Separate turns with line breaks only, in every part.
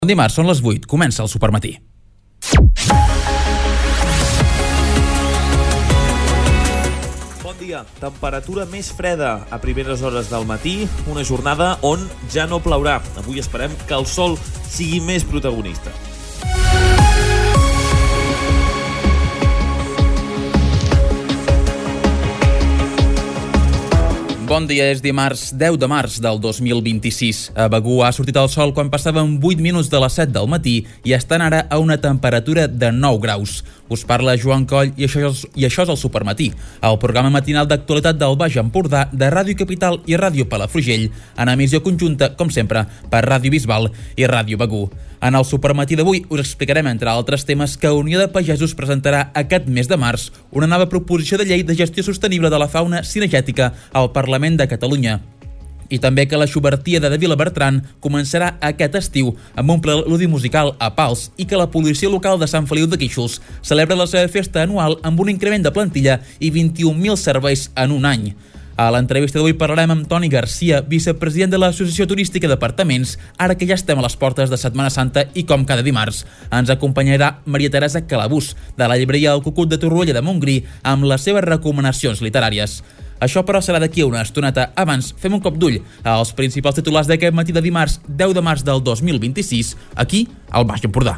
Dimarts són les 8, comença el Supermatí.
Bon dia. Temperatura més freda a primeres hores del matí, una jornada on ja no plourà. Avui esperem que el sol sigui més protagonista.
Bon dia, és dimarts 10 de març del 2026. A Begur ha sortit el sol quan passàvem 8 minuts de les 7 del matí i estan ara a una temperatura de 9 graus. Us parla Joan Coll i això és el Supermatí, el programa matinal d'actualitat del Baix Empordà de Ràdio Capital i Ràdio Palafrugell, en emissió conjunta, com sempre, per Ràdio Bisbal i Ràdio Begur. En el Supermatí d'avui us explicarem, entre altres temes, que Unió de Pagesos presentarà aquest mes de març una nova proposició de llei de gestió sostenible de la fauna cinegètica al Parlament de Catalunya. I també que la Xubertia de Vilabertran començarà aquest estiu amb un preludi musical a Pals i que la policia local de Sant Feliu de Guíxols celebra la seva festa anual amb un increment de plantilla i 21.000 serveis en un any. A l'entrevista d'avui parlarem amb Toni Garcia, vicepresident de l'Associació Turística d'Apartaments, ara que ja estem a les portes de Setmana Santa i com cada dimarts. Ens acompanyarà Maria Teresa Calabús, de la llibreria El Cucut de Torroella de Montgrí, amb les seves recomanacions literàries. Això, però, serà d'aquí a una estoneta. Abans, fem un cop d'ull als principals titulars d'aquest matí de dimarts 10 de març del 2026, aquí, al Baix Empordà.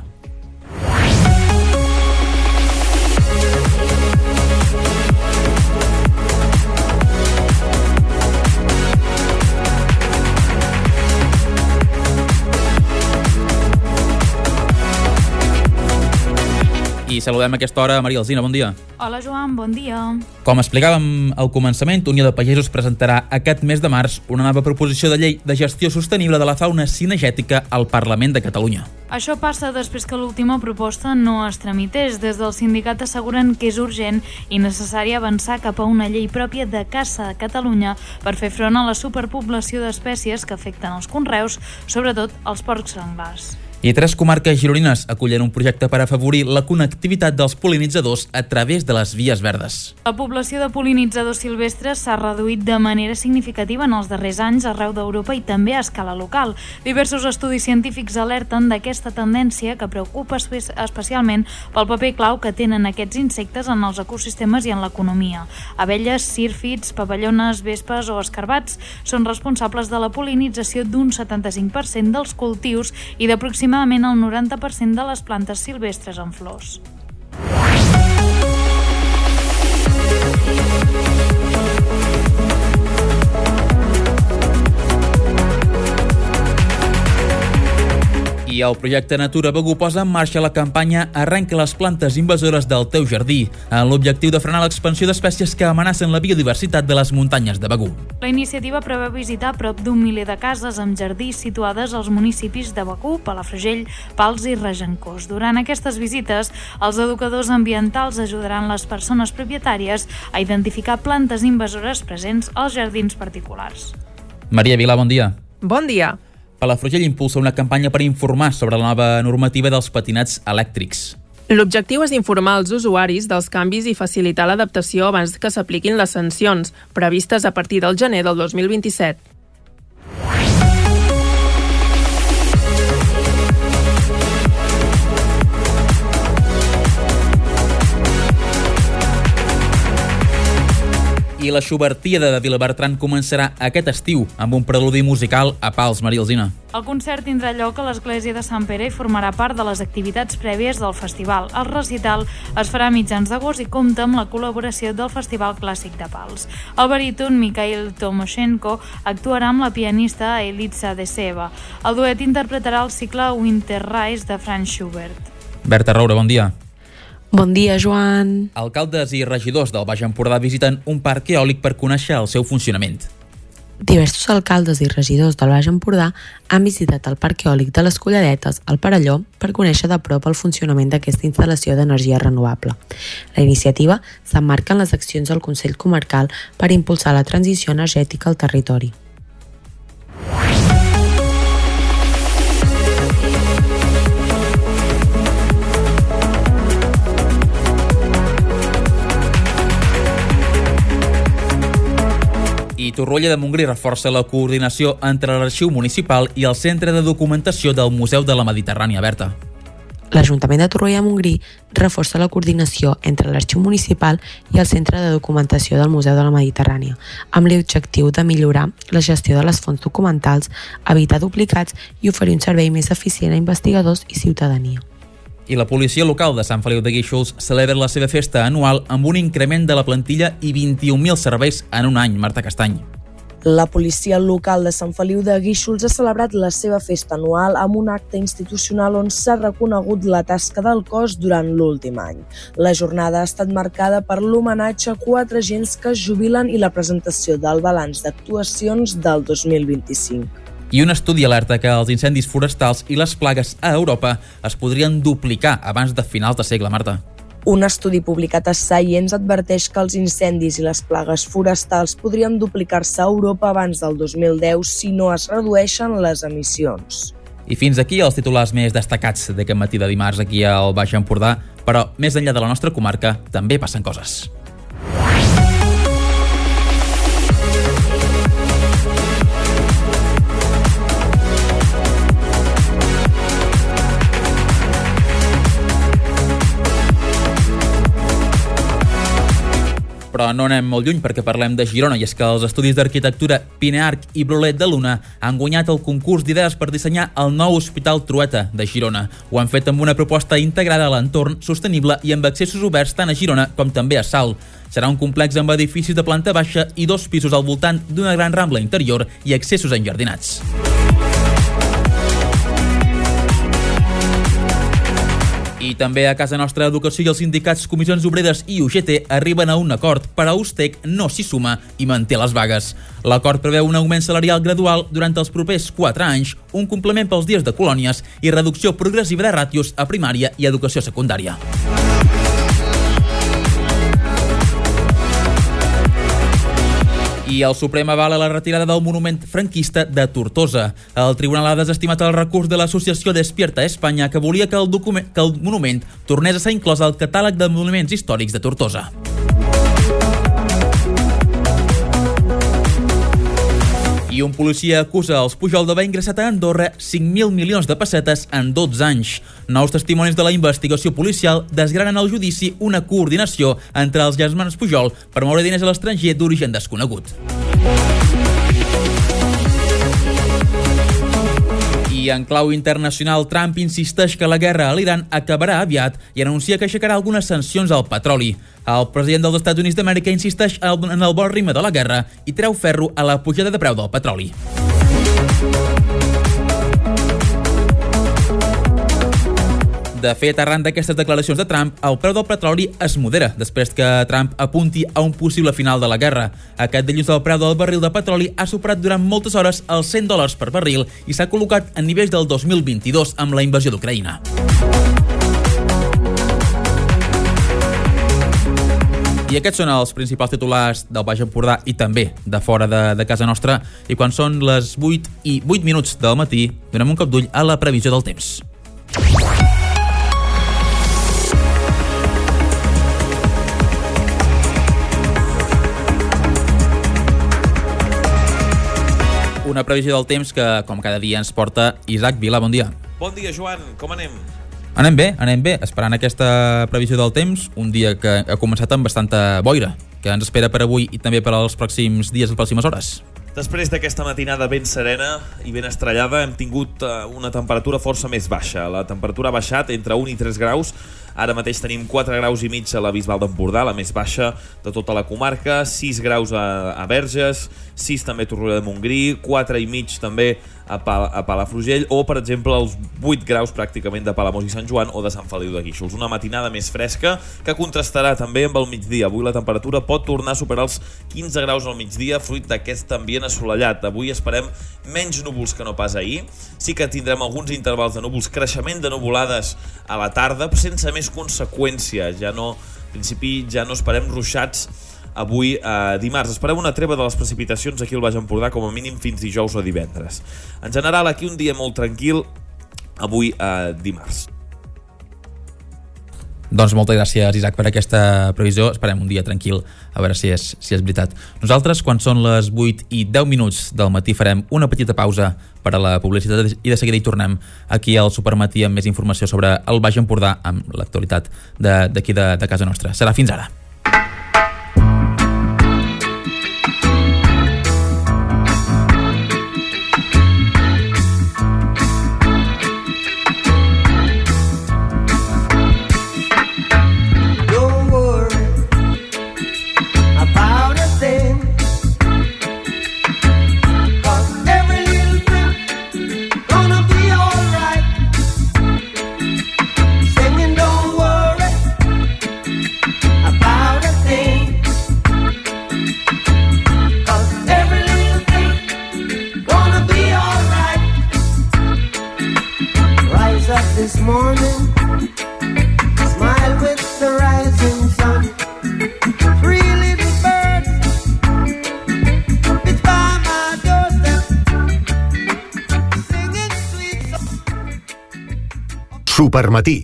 I saludem a aquesta hora a Maria Alsina, bon dia.
Hola Joan, bon dia.
Com explicàvem al començament, Unió de Pagesos presentarà aquest mes de març una nova proposició de llei de gestió sostenible de la fauna cinegètica al Parlament de Catalunya.
Això passa després que l'última proposta no es tramités. Des del sindicat asseguren que és urgent i necessari avançar cap a una llei pròpia de caça a Catalunya per fer front a la superpoblació d'espècies que afecten els conreus, sobretot els porcs senglars.
I 3 comarques gironines acullen un projecte per afavorir la connectivitat dels pol·linitzadors a través de les vies verdes.
La població de pol·linitzadors silvestres s'ha reduït de manera significativa en els darrers anys arreu d'Europa i també a escala local. Diversos estudis científics alerten d'aquesta tendència que preocupa especialment pel paper clau que tenen aquests insectes en els ecosistemes i en l'economia. Abelles, sírfids, papallones, vespes o escarbats són responsables de la pol·linització d'un 75% dels cultius i d'aproximadament el 90% de les plantes silvestres en flors. I el projecte Natura Begur posa en marxa la campanya Arrenca les plantes invasores del teu jardí, amb l'objectiu de frenar l'expansió d'espècies que amenacen la biodiversitat de les muntanyes de Begur. La iniciativa preveu visitar prop d'un miler de cases amb jardís situades als municipis de Begur, Palafrugell, Pals i Regencós. Durant aquestes visites, els educadors ambientals ajudaran les persones propietàries a identificar plantes invasores presents als jardins particulars.
Maria Vilà, bon dia.
Bon dia.
Palafrugell impulsa una campanya per informar sobre la nova normativa dels patinets elèctrics.
L'objectiu és informar els usuaris dels canvis i facilitar l'adaptació abans que s'apliquin les sancions, previstes a partir del gener del 2027. I la Xubertia de Vilabertran començarà aquest estiu amb un preludi musical a Pals, Maria Alsina.
El concert tindrà lloc a l'església de Sant Pere i formarà part de les activitats prèvies del festival. El recital es farà a mitjans d'agost i compta amb la col·laboració del Festival Clàssic de Pals. El baríton Mikhail Tomoshenko actuarà amb la pianista Elitsa Deseva. El duet interpretarà el cicle Winter Rise de Franz Schubert.
Berta Roura, bon dia.
Bon dia, Joan.
Alcaldes i regidors del Baix Empordà visiten un parc eòlic per conèixer el seu funcionament.
Diversos alcaldes i regidors del Baix Empordà han visitat el parc eòlic de les Colladetes, al Perelló, per conèixer de prop el funcionament d'aquesta instal·lació d'energia renovable. La iniciativa s'emmarca en les accions del Consell Comarcal per impulsar la transició energètica al territori.
I Torroella de Montgrí reforça la coordinació entre l'Arxiu Municipal i el Centre de Documentació del Museu de la Mediterrània. Berta.
L'Ajuntament de Torroella de Montgrí reforça la coordinació entre l'Arxiu Municipal i el Centre de Documentació del Museu de la Mediterrània, amb l'objectiu de millorar la gestió de les fonts documentals, evitar duplicats i oferir un servei més eficient a investigadors i ciutadania.
I la policia local de Sant Feliu de Guíxols celebra la seva festa anual amb un increment de la plantilla i 21.000 serveis en un any. Marta Castany.
La policia local de Sant Feliu de Guíxols ha celebrat la seva festa anual amb un acte institucional on s'ha reconegut la tasca del cos durant l'últim any. La jornada ha estat marcada per l'homenatge a 4 agents que es jubilen i la presentació del balanç d'actuacions del 2025.
I un estudi alerta que els incendis forestals i les plagues a Europa es podrien duplicar abans de finals de segle, Marta.
Un estudi publicat a Science adverteix que els incendis i les plagues forestals podrien duplicar-se a Europa abans del 2010 si no es redueixen les emissions.
I fins aquí els titulars més destacats d'aquest matí de dimarts aquí al Baix Empordà, però més enllà de la nostra comarca també passen coses. Però no anem molt lluny perquè parlem de Girona, i és que els estudis d'arquitectura Pinearc i Brolet de Luna han guanyat el concurs d'idees per dissenyar el nou Hospital Trueta de Girona. Ho han fet amb una proposta integrada a l'entorn, sostenible i amb accessos oberts tant a Girona com també a Salt. Serà un complex amb edificis de planta baixa i 2 pisos al voltant d'una gran rambla interior i accessos enjardinats. I també a casa nostra, Educació i els sindicats Comissions Obreres i UGT arriben a un acord, però Ustec no s'hi suma i manté les vagues. L'acord preveu un augment salarial gradual durant els propers 4 anys, un complement pels dies de colònies i reducció progressiva de ràtios a primària i educació secundària. I el Suprem avala la retirada del monument franquista de Tortosa. El tribunal ha desestimat el recurs de l'associació Despierta Espanya que volia que el monument tornés a ser inclòs al catàleg de monuments històrics de Tortosa. I un policia acusa els Pujol d'haver ingressat a Andorra 5.000 milions de pessetes en 12 anys. Nous testimonis de la investigació policial desgranen al judici una coordinació entre els germans Pujol per moure diners a l'estranger d'origen desconegut. I en clau internacional, Trump insisteix que la guerra a l'Iran acabarà aviat i anuncia que aixecarà algunes sancions al petroli. El president dels Estats Units d'Amèrica insisteix en el bon ritme de la guerra i treu ferro a la pujada de preu del petroli. De fet, arran d'aquestes declaracions de Trump, el preu del petroli es modera després que Trump apunti a un possible final de la guerra. Aquest dilluns el preu del barril de petroli ha superat durant moltes hores els $100 per barril i s'ha col·locat en nivells del 2022 amb la invasió d'Ucraïna. I aquests són els principals titulars del Baix Empordà i també de fora de casa nostra. I quan són les 8:08 del matí, donem un cop d'ull a la previsió del temps. Una previsió del temps que, com cada dia, ens porta Isaac Vila. Bon dia.
Bon dia, Joan. Com anem?
Anem bé, esperant aquesta previsió del temps, un dia que ha començat amb bastanta boira, que ens espera per avui i també per als pròxims dies, les pròximes hores.
Després d'aquesta matinada ben serena i ben estrellada hem tingut una temperatura força més baixa. La temperatura ha baixat entre 1 i 3 graus. Ara mateix tenim 4 graus i mig a la Bisbal d'Empordà, la més baixa de tota la comarca, 6 graus a Verges, 6 també a Torroella de Montgrí, 4 i mig també a Palafrugell, o per exemple els 8 graus pràcticament de Palamós i Sant Joan o de Sant Feliu de Guíxols. Una matinada més fresca que contrastarà també amb el migdia. Avui la temperatura pot tornar a superar els 15 graus al migdia fruit d'aquest ambient assolellat. Avui esperem menys núvols que no pas ahir. Sí que tindrem alguns intervals de núvols, creixement de nuvolades a la tarda, però sense més conseqüència. En principi ja no esperem ruixats avui dimarts. Esperem una treva de les precipitacions aquí al Baix Empordà com a mínim fins dijous o divendres. En general aquí un dia molt tranquil avui dimarts.
Doncs moltes gràcies, Isaac, per aquesta previsió. Esperem un dia tranquil, a veure si és veritat. Nosaltres, quan són les 8:10 del matí, farem una petita pausa per a la publicitat i de seguida hi tornem aquí al Supermatí amb més informació sobre el Baix Empordà, amb l'actualitat d'aquí de casa nostra. Serà fins ara.
This morning, smile with the rising sun. Three little birds, it's by my doorstep, singing sweet songs.
Supermatí.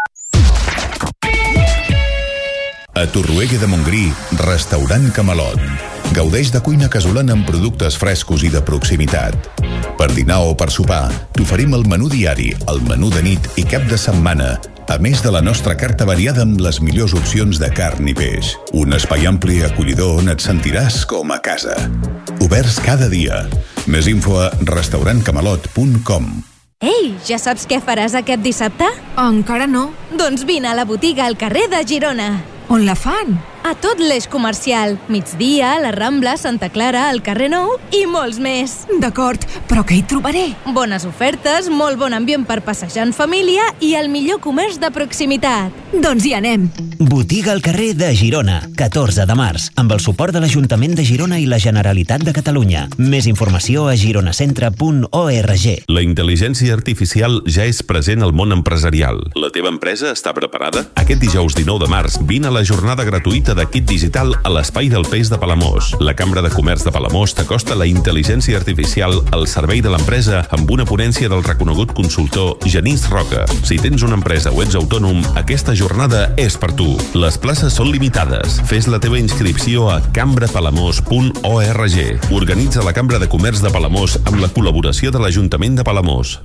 A Torroella de Montgrí, restaurant Camalot. Gaudeix de cuina casolana amb productes frescos i de proximitat. Per dinar o per sopar, t'oferim el menú diari, el menú de nit i cap de setmana, a més de la nostra carta variada amb les millors opcions de carn i peix. Un espai ampli i acollidor on et sentiràs com a casa. Oberts cada dia. Més info a restaurantcamalot.com.
Ei, ja saps què faràs aquest dissabte?
Encara no.
Doncs vine a la botiga al carrer de Girona.
On la fan?
A tot l'eix comercial. Migdia, la Rambla, Santa Clara, el carrer Nou i molts més.
D'acord, però què hi trobaré?
Bones ofertes, molt bon ambient per passejar en família i el millor comerç de proximitat.
Doncs hi anem.
Botiga al carrer de Girona, 14 de març, amb el suport de l'Ajuntament de Girona i la Generalitat de Catalunya. Més informació a gironacentre.org.
La intel·ligència artificial ja és present al món empresarial. La teva empresa està preparada? Aquest dijous 19 de març vine a la jornada gratuïta de kit digital a l'Espai del Peix de Palamós. La Cambra de Comerç de Palamós t'acosta la intel·ligència artificial al servei de l'empresa amb una ponència del reconegut consultor Genís Roca. Si tens una empresa o ets autònom, aquesta jornada és per tu. Les places són limitades. Fes la teva inscripció a cambrapalamós.org. Organitza la Cambra de Comerç de Palamós amb la col·laboració de l'Ajuntament de Palamós.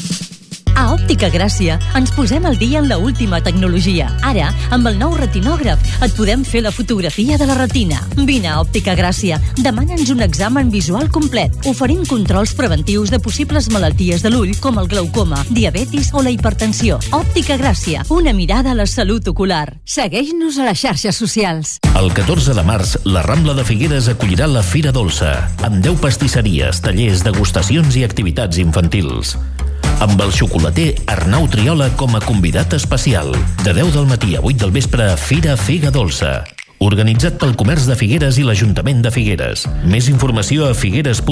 A Òptica Gràcia ens posem al dia en la última tecnologia. Ara, amb el nou retinògraf, et podem fer la fotografia de la retina. Vine a Òptica Gràcia, demana'ns un examen visual complet. Oferim controls preventius de possibles malalties de l'ull, com el glaucoma, diabetis o la hipertensió. Òptica Gràcia, una mirada a la salut ocular. Segueix-nos a les xarxes socials.
El 14 de març, la Rambla de Figueres acollirà la Fira Dolça, amb 10 pastisseries, tallers, degustacions i activitats infantils. Amb el xocolater Arnau Triola com a convidat especial. De 10 del matí a 8 del vespre, Fira Figa Dolça. Organitzat pel Comerç de Figueres i l'Ajuntament de Figueres. Més informació a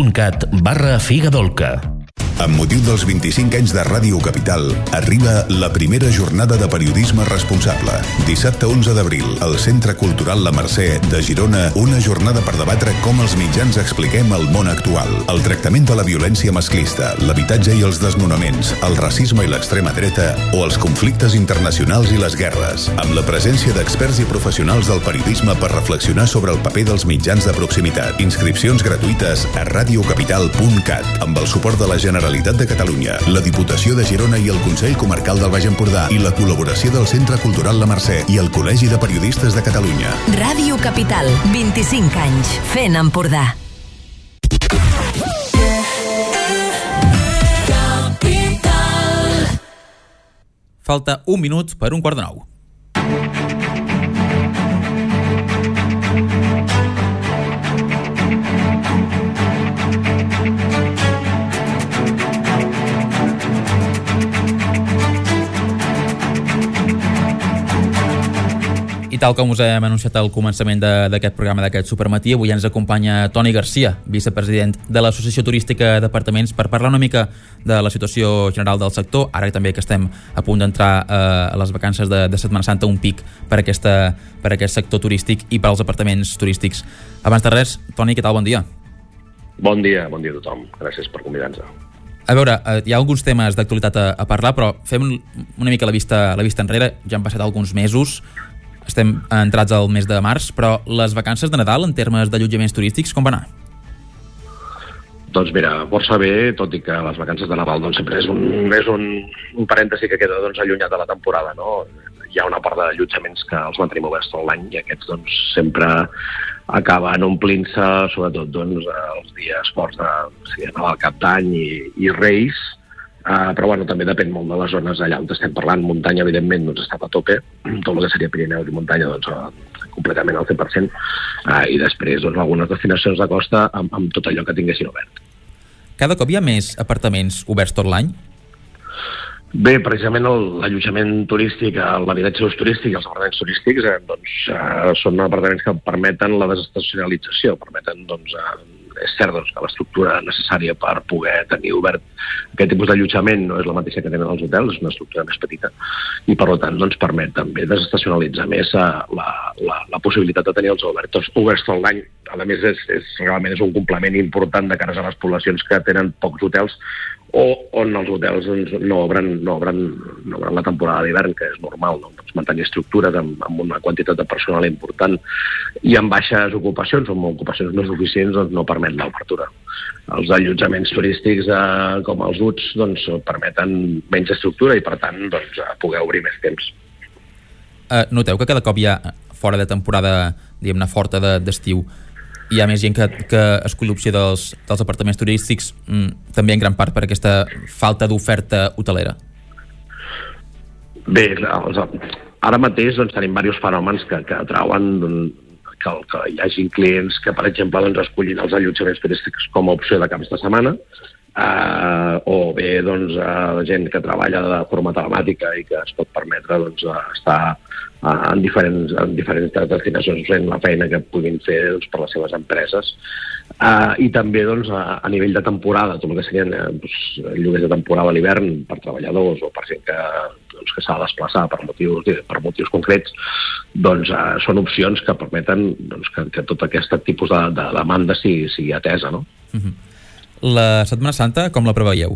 figueres.cat/figadolca.
Amb motiu dels 25 anys de Ràdio Capital, arriba la primera jornada de periodisme responsable. Dissabte 11 d'abril, al Centre Cultural La Mercè de Girona, una jornada per debatre com els mitjans expliquem el món actual. El tractament de la violència masclista, l'habitatge i els desnonaments, el racisme i l'extrema dreta o els conflictes internacionals i les guerres. Amb la presència d'experts i professionals del periodisme per reflexionar sobre el paper dels mitjans de proximitat. Inscripcions gratuïtes a radiocapital.cat amb el suport de la Generalitat de Catalunya, la Diputació de Girona i el Consell Comarcal del Baix Empordà i la col·laboració del Centre Cultural La Mercè i el Col·legi de Periodistes de Catalunya.
Ràdio Capital, 25 anys fent Empordà.
Falta un minut per un quart de 9. I tal com us hem anunciat al començament d'aquest programa, d'aquest Supermatí, avui ens acompanya Toni Garcia, vicepresident de l'Associació Turística d'Apartaments, per parlar una mica de la situació general del sector, ara també que estem a punt d'entrar a les vacances de Setmana Santa, un pic per aquest sector turístic i per als apartaments turístics. Abans de res, Toni, què tal? Bon dia.
Bon dia a tothom. Gràcies per convidar-nos.
A veure, hi ha alguns temes d'actualitat a parlar, però fem una mica la vista enrere. Ja han passat alguns mesos, estem entrats al mes de març, però les vacances de Nadal, en termes d'allotjaments turístics, com va anar?
Doncs mira, força bé, tot i que les vacances de Nadal doncs, sempre és un parèntesi que queda doncs, allunyat de la temporada, no? Hi ha una part d'allotjaments que els mantenim oberts tot l'any i aquests doncs, sempre acaben omplint-se, sobretot doncs, els dies forts de Nadal, Cap d'Any i Reis, però bueno, també depèn molt de les zones allà on estem parlant. Muntanya, evidentment, doncs, està a tope, tot el que seria Pirineus i muntanya doncs, completament al 100%, i després doncs, algunes destinacions de costa amb tot allò que tinguessin obert.
Cada cop hi ha més apartaments oberts tot l'any?
Bé, precisament l'allotjament turístic, l'habitatge turístic i els apartaments turístics són apartaments que permeten la desestacionalització, permeten, és cert que l'estructura necessària per poder tenir obert aquest tipus d'allotjament no és la mateixa que tenen els hotels, és una estructura més petita i per tant permet també desestacionalitzar més la possibilitat de tenir els oberts tot l'any. A més, realment és un complement important de cara a les poblacions que tenen pocs hotels o on els hotels no obren la temporada d'hivern, que és normal, no? Mantenir estructures amb una quantitat de personal important i amb baixes ocupacions o amb ocupacions no suficients no permet l'obertura. Els allotjaments turístics com els UTS permeten menys estructura i per tant poder obrir més temps.
Noteu que cada cop hi ha, fora de temporada diguem-ne forta d'estiu, hi ha més gent que escull l'opció dels apartaments turístics, també en gran part per aquesta falta d'oferta hotelera?
Bé, ara mateix tenim diversos fenòmens que atrauen que hi hagi clients que, per exemple, escollin els allotjaments turístics com a opció de caps de setmana, o bé gent que treballa de forma telemàtica i que es pot permetre estar en diferents destinacions fent la feina que puguin fer per les seves empreses, i també a nivell de temporada, tot el que serien lloguers de temporada a l'hivern per treballadors o per gent que s'ha de desplaçar per motius concrets, són opcions que permeten que tot aquest tipus de demanda sigui atesa, no?
La Setmana Santa, com la preveieu?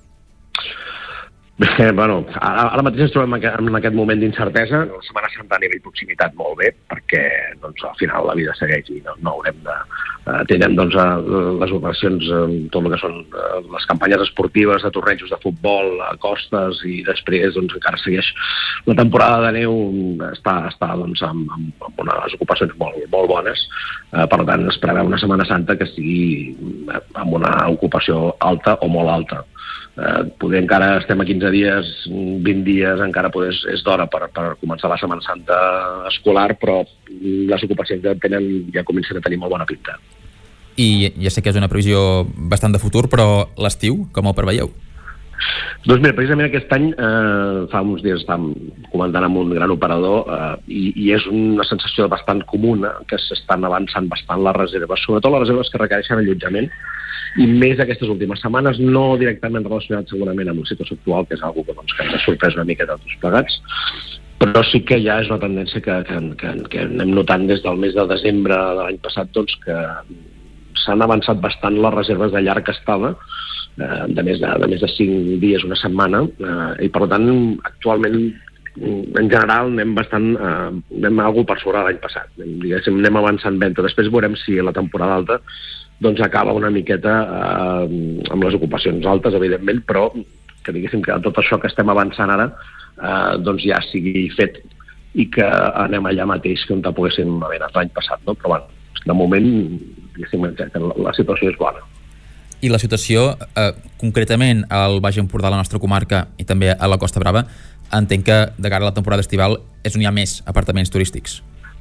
Bé, bueno, ara mateix ens trobem en aquest moment d'incertesa. La Setmana Santa a nivell proximitat molt bé, perquè al final la vida segueix i no haurem de... Tindrem les operacions, tot el que són les campanyes esportives de tornejos de futbol a costes i després encara segueix la temporada de neu, està amb unes ocupacions molt bones. Per tant, es preveu una Setmana Santa que sigui amb una ocupació alta o molt alta. Poder encara estem a 15 dies, 20 dies, encara és d'hora per començar la Setmana Santa escolar, però les ocupacions ja comencen a tenir molt bona pinta.
I ja sé que és una previsió bastant de futur, però l'estiu, com el preveieu?
Doncs mira, precisament aquest any, fa uns dies estàvem comentant amb un gran operador i és una sensació bastant comuna que s'estan avançant bastant les reserves, sobretot les reserves que requereixen allotjament, i més aquestes últimes setmanes, no directament relacionat segurament amb la situació actual, que és una cosa que ens ha sorprès una mica de tots plegats, però sí que ja és una tendència que anem notant des del mes de desembre de l'any passat, que s'han avançat bastant les reserves de llarga estada, de més de 5 dies, una setmana, i per tant, actualment, en general, anem algú per sobre l'any passat. Anem avançant venda. Després veurem si la temporada alta acaba una miqueta amb les ocupacions altes, evidentment, però que diguéssim que tot això que estem avançant ara ja sigui fet i que anem allà mateix que on poguéssim haver anat l'any passat, no? Però bueno, de moment, diguéssim que la situació és bona.
I la situació, concretament al Baix Empordà, a la nostra comarca, i també a la Costa Brava, entenc que de cara a la temporada estival és on hi ha més apartaments turístics.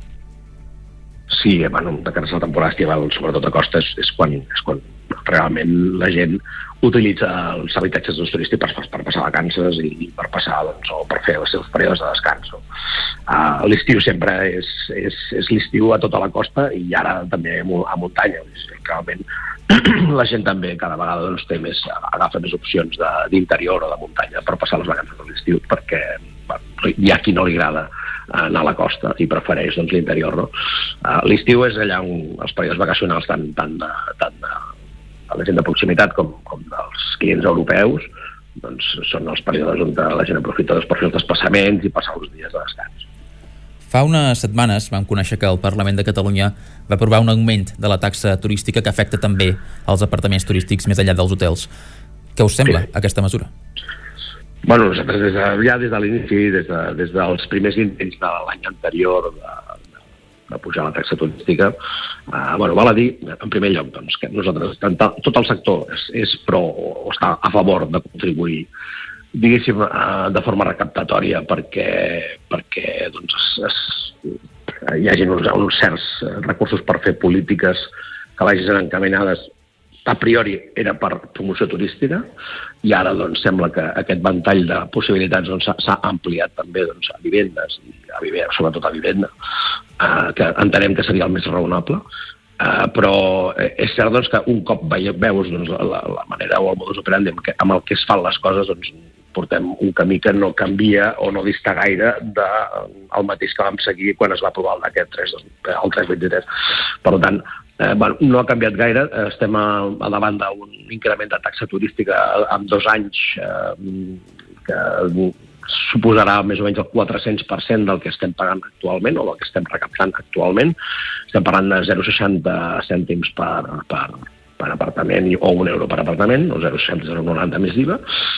Sí, bueno, de cara a la temporada estival, sobretot a costa, és quan realment la gent utilitza els habitatges turístics per passar vacances i per passar, o per fer els seus períodes de descans. L'estiu sempre és l'estiu a tota la costa i ara també a muntanya. Realment la gent també cada vegada agafa més opcions d'interior o de muntanya per passar les vacances de l'estiu, perquè hi ha qui no li agrada anar a la costa i prefereix l'interior, no? L'estiu és allà on els períodes vacacionals tant la gent de proximitat com dels clients europeus, doncs són els períodes on la gent aprofita per fer els despassaments i passar uns dies de descans.
Fa unes setmanes vam conèixer que el Parlament de Catalunya va aprovar un augment de la taxa turística que afecta també els apartaments turístics més enllà dels hotels. Què us sembla, aquesta mesura?
Bueno, nosaltres ja des de l'inici, des dels primers intents de l'any anterior de pujar la taxa turística, val a dir, en primer lloc, doncs, que nosaltres, tot el sector és pro o està a favor de contribuir, diguéssim, de forma recaptatòria perquè doncs, hi hagi uns certs recursos per fer polítiques que vagin encaminades. A priori era per promoció turística i ara doncs, sembla que aquest ventall de possibilitats doncs, s'ha ampliat també doncs, a vivendes, sobretot a vivenda, que entenem que seria el més raonable. Però és cert doncs, que un cop veus doncs, la manera o el modus operandi amb el que es fan les coses, doncs, portem un camí que no canvia o no dista gaire del mateix que vam seguir quan es va aprovar el decret 323. Per tant, no ha canviat gaire, estem a davant d'un increment de taxa turística en 2 anys que suposarà més o menys el 400% del que estem pagant actualment o del que estem recaptant actualment. Estem parlant de 0,60 cèntims per apartament o €1 per apartament, o 0,60, 0,90 més d'IVA,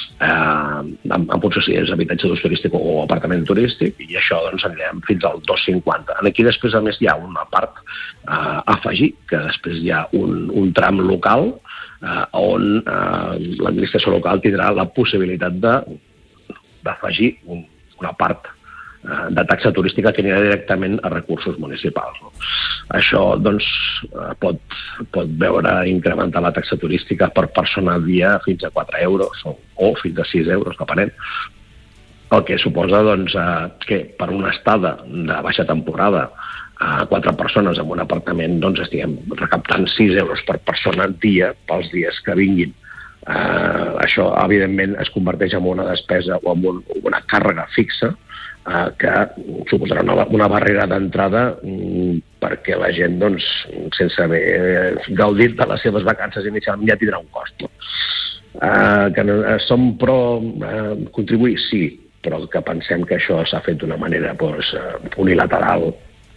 en funció si és habitatge d'ús turístic o apartament turístic, i això doncs anirem fins al 2,50. Aquí després, a més, hi ha una part a afegir, que després hi ha un tram local on l'administració local tindrà la possibilitat d'afegir una part de taxa turística que anirà directament a recursos municipals. Això doncs, pot veure incrementar la taxa turística per persona al dia fins a €4 o fins a €6, depenent. El que suposa doncs, que per una estada de baixa temporada a 4 persones en un apartament doncs, estiguem recaptant €6 per persona al dia pels dies que vinguin. Això, evidentment, es converteix en una despesa o en una càrrega fixa que suposarà una barrera d'entrada perquè la gent, doncs, sense haver gaudit de les seves vacances inicialment, ja tindrà un cost. Que som pro contribuir? Sí, però que pensem que això s'ha fet d'una manera unilateral.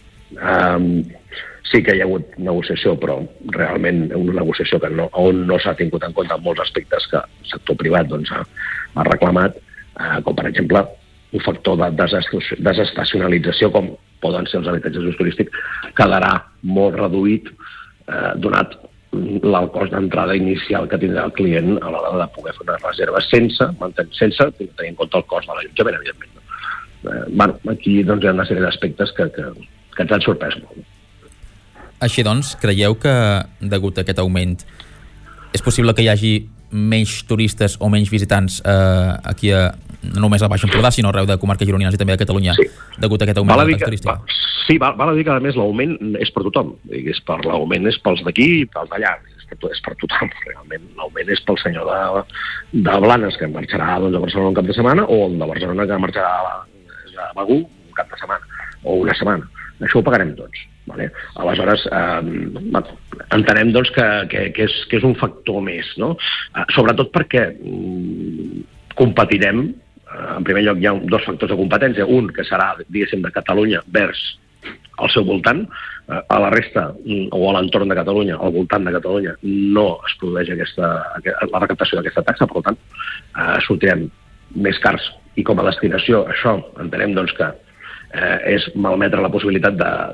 Sí que hi ha hagut negociació, però realment una negociació on no s'ha tingut en compte molts aspectes que el sector privat doncs, ha reclamat, com per exemple un factor de desestacionalització, com poden ser els habitatges d'ús turístic, quedarà molt reduït donat el cost d'entrada inicial que tindrà el client a l'hora de poder fer una reserva sense tenir en compte el cost de l'allotjament, evidentment. Aquí doncs, hi ha una sèrie d'aspectes que ens han sorprès molt.
Així doncs, creieu que, degut a aquest augment, és possible que hi hagi menys turistes o menys visitants aquí no només al Baix Empordà, sinó arreu de comarques gironines i també de Catalunya, degut a aquest augment de la taxa turística?
Sí, val a dir que a més l'augment és per tothom. L'augment és pels d'aquí i pels d'allà. És per tothom, realment. L'augment és pel senyor de Blanes, que marxarà doncs, a Barcelona un cap de setmana, o el de Barcelona que marxarà a Begur un cap de setmana, o una setmana. Això ho pagarem tots. Vale? Aleshores, entenem doncs, que és un factor més, no? Sobretot perquè competirem. En primer lloc, hi ha 2 factors de competència. Un, que serà, diguéssim, de Catalunya vers al seu voltant. A la resta, o a l'entorn de Catalunya, al voltant de Catalunya, no es produeix la recaptació d'aquesta taxa, per tant, sortirem més cars. I com a destinació, això entenem doncs, que és malmetre la possibilitat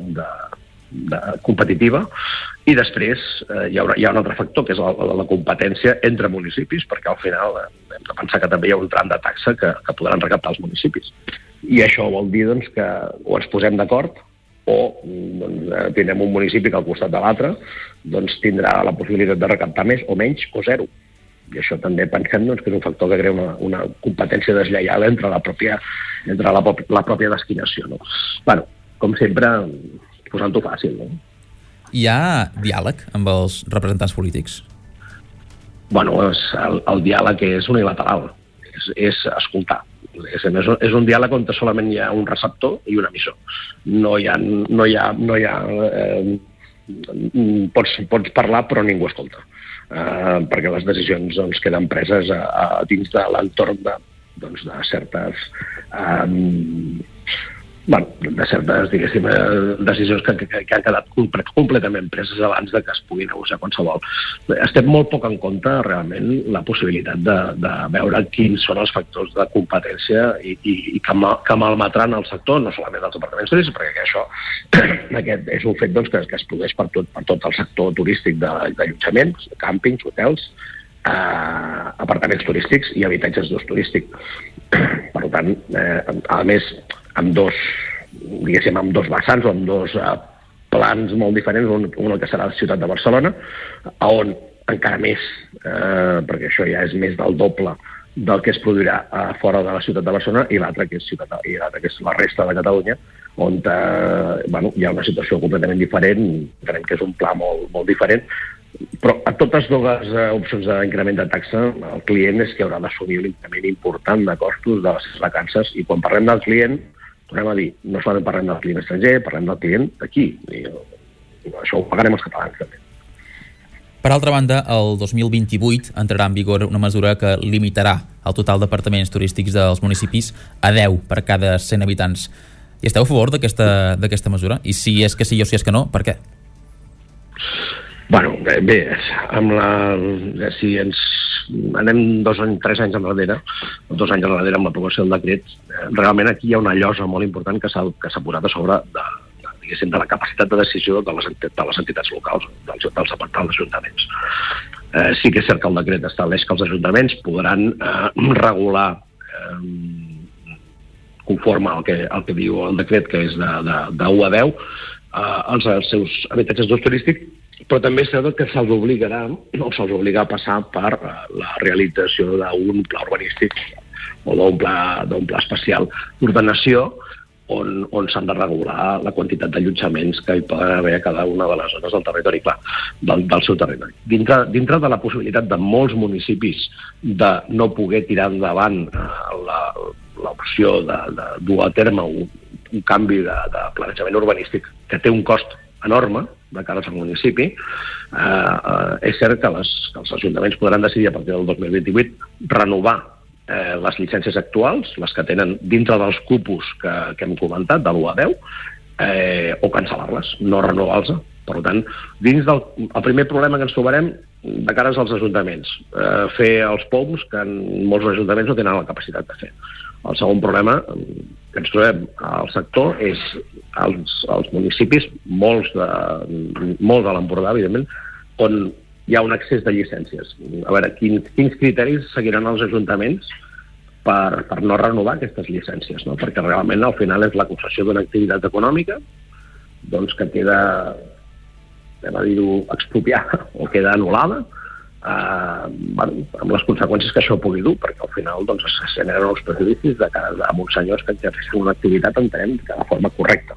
de competitiva. I després hi ha un altre factor, que és la competència entre municipis, perquè al final hem de pensar que també hi ha un tram de taxa que podran recaptar els municipis. I això vol dir doncs, que o ens posem d'acord o doncs, tindrem un municipi que al costat de l'altre doncs, tindrà la possibilitat de recaptar més o menys o zero. I això també pensem doncs, que és un factor que crea una competència deslleial entre la pròpia destinació. No? Bueno, com sempre, posant-ho fàcil. No?
Hi ha diàleg amb els representants polítics?
Bueno, el diàleg és unilateral, és escoltar. És un diàleg on solament hi ha un receptor i un emissor. No hi ha pots parlar però ningú escolta, perquè les decisions doncs, queden preses dins de l'entorn de certes de certes, diguéssim, decisions que han quedat completament preses abans de que es pugui negociar qualsevol. Estem molt poc en compte, realment, la possibilitat de veure quins són els factors de competència i que malmetran el sector, no solament dels departaments turístics, perquè això aquest és un fet doncs, que es produeix per tot el sector turístic d'allotjaments, càmpings, hotels, apartaments turístics i habitatges d'ús turístic. Per tant, a més, amb dos vessants o amb dos plans molt diferents, un el que serà la ciutat de Barcelona, on encara més, perquè això ja és més del doble del que es produirà fora de la ciutat de Barcelona, i l'altre que és la resta de Catalunya, on hi ha una situació completament diferent, entenem que és un pla molt diferent, però a totes dues opcions d'increment de taxa, el client és que haurà d'assumir l'increment important de costos de les vacances, i quan parlem del client, tornem a dir, no solament parlem del client estranger, parlem del client d'aquí, i això ho pagarem els catalans també.
Per altra banda, el 2028 entrarà en vigor una mesura que limitarà el total d'apartaments turístics dels municipis a 10 per cada 100 habitants. I esteu a favor d'aquesta mesura? I si és que sí o si és que no, per què?
Bueno, bé, si ens anem 3 anys enrere, 2 anys enrere amb l'aprovació del decret, realment aquí hi ha una llosa molt important que s'ha posat a sobre de la capacitat de decisió de les entitats locals, dels ajuntaments. Sí que és cert que el decret estableix que els ajuntaments podran regular conforme al que diu el decret, que és de 1 a 10, els seus habitatges d'ús turístic, però també és cert que se'ls obligarà a passar per la realització d'un pla urbanístic o d'un pla especial d'ordenació on s'han de regular la quantitat d'allotjaments que hi poden haver a cada una de les zones del territori, clar, del seu territori. Dintre de la possibilitat de molts municipis de no poder tirar endavant l'opció de dur a terme un canvi de planejament urbanístic que té un cost enorme de cara al municipi, és cert que els ajuntaments podran decidir a partir del 2028 renovar les llicències actuals, les que tenen dintre dels cupos que hem comentat, de l'1 a 10, o cancel·lar-les, no renovar-les. Per tant, el primer problema que ens trobarem de cara als ajuntaments, fer els POMs que molts ajuntaments no tenen la capacitat de fer. El segon problema que ens trobem al sector és els municipis, molts de l'Empordà, evidentment, on hi ha un excés de llicències. A veure, quins criteris seguiran els ajuntaments per no renovar aquestes llicències, no? Perquè realment al final és la concessió d'una activitat econòmica doncs que queda, anem a dir-ho, expropiada o queda anul·lada, amb les conseqüències que això pugui dur, perquè al final doncs, es generen uns prejudicis de cara a uns senyors que exerceixen una activitat, entenem, de forma correcta.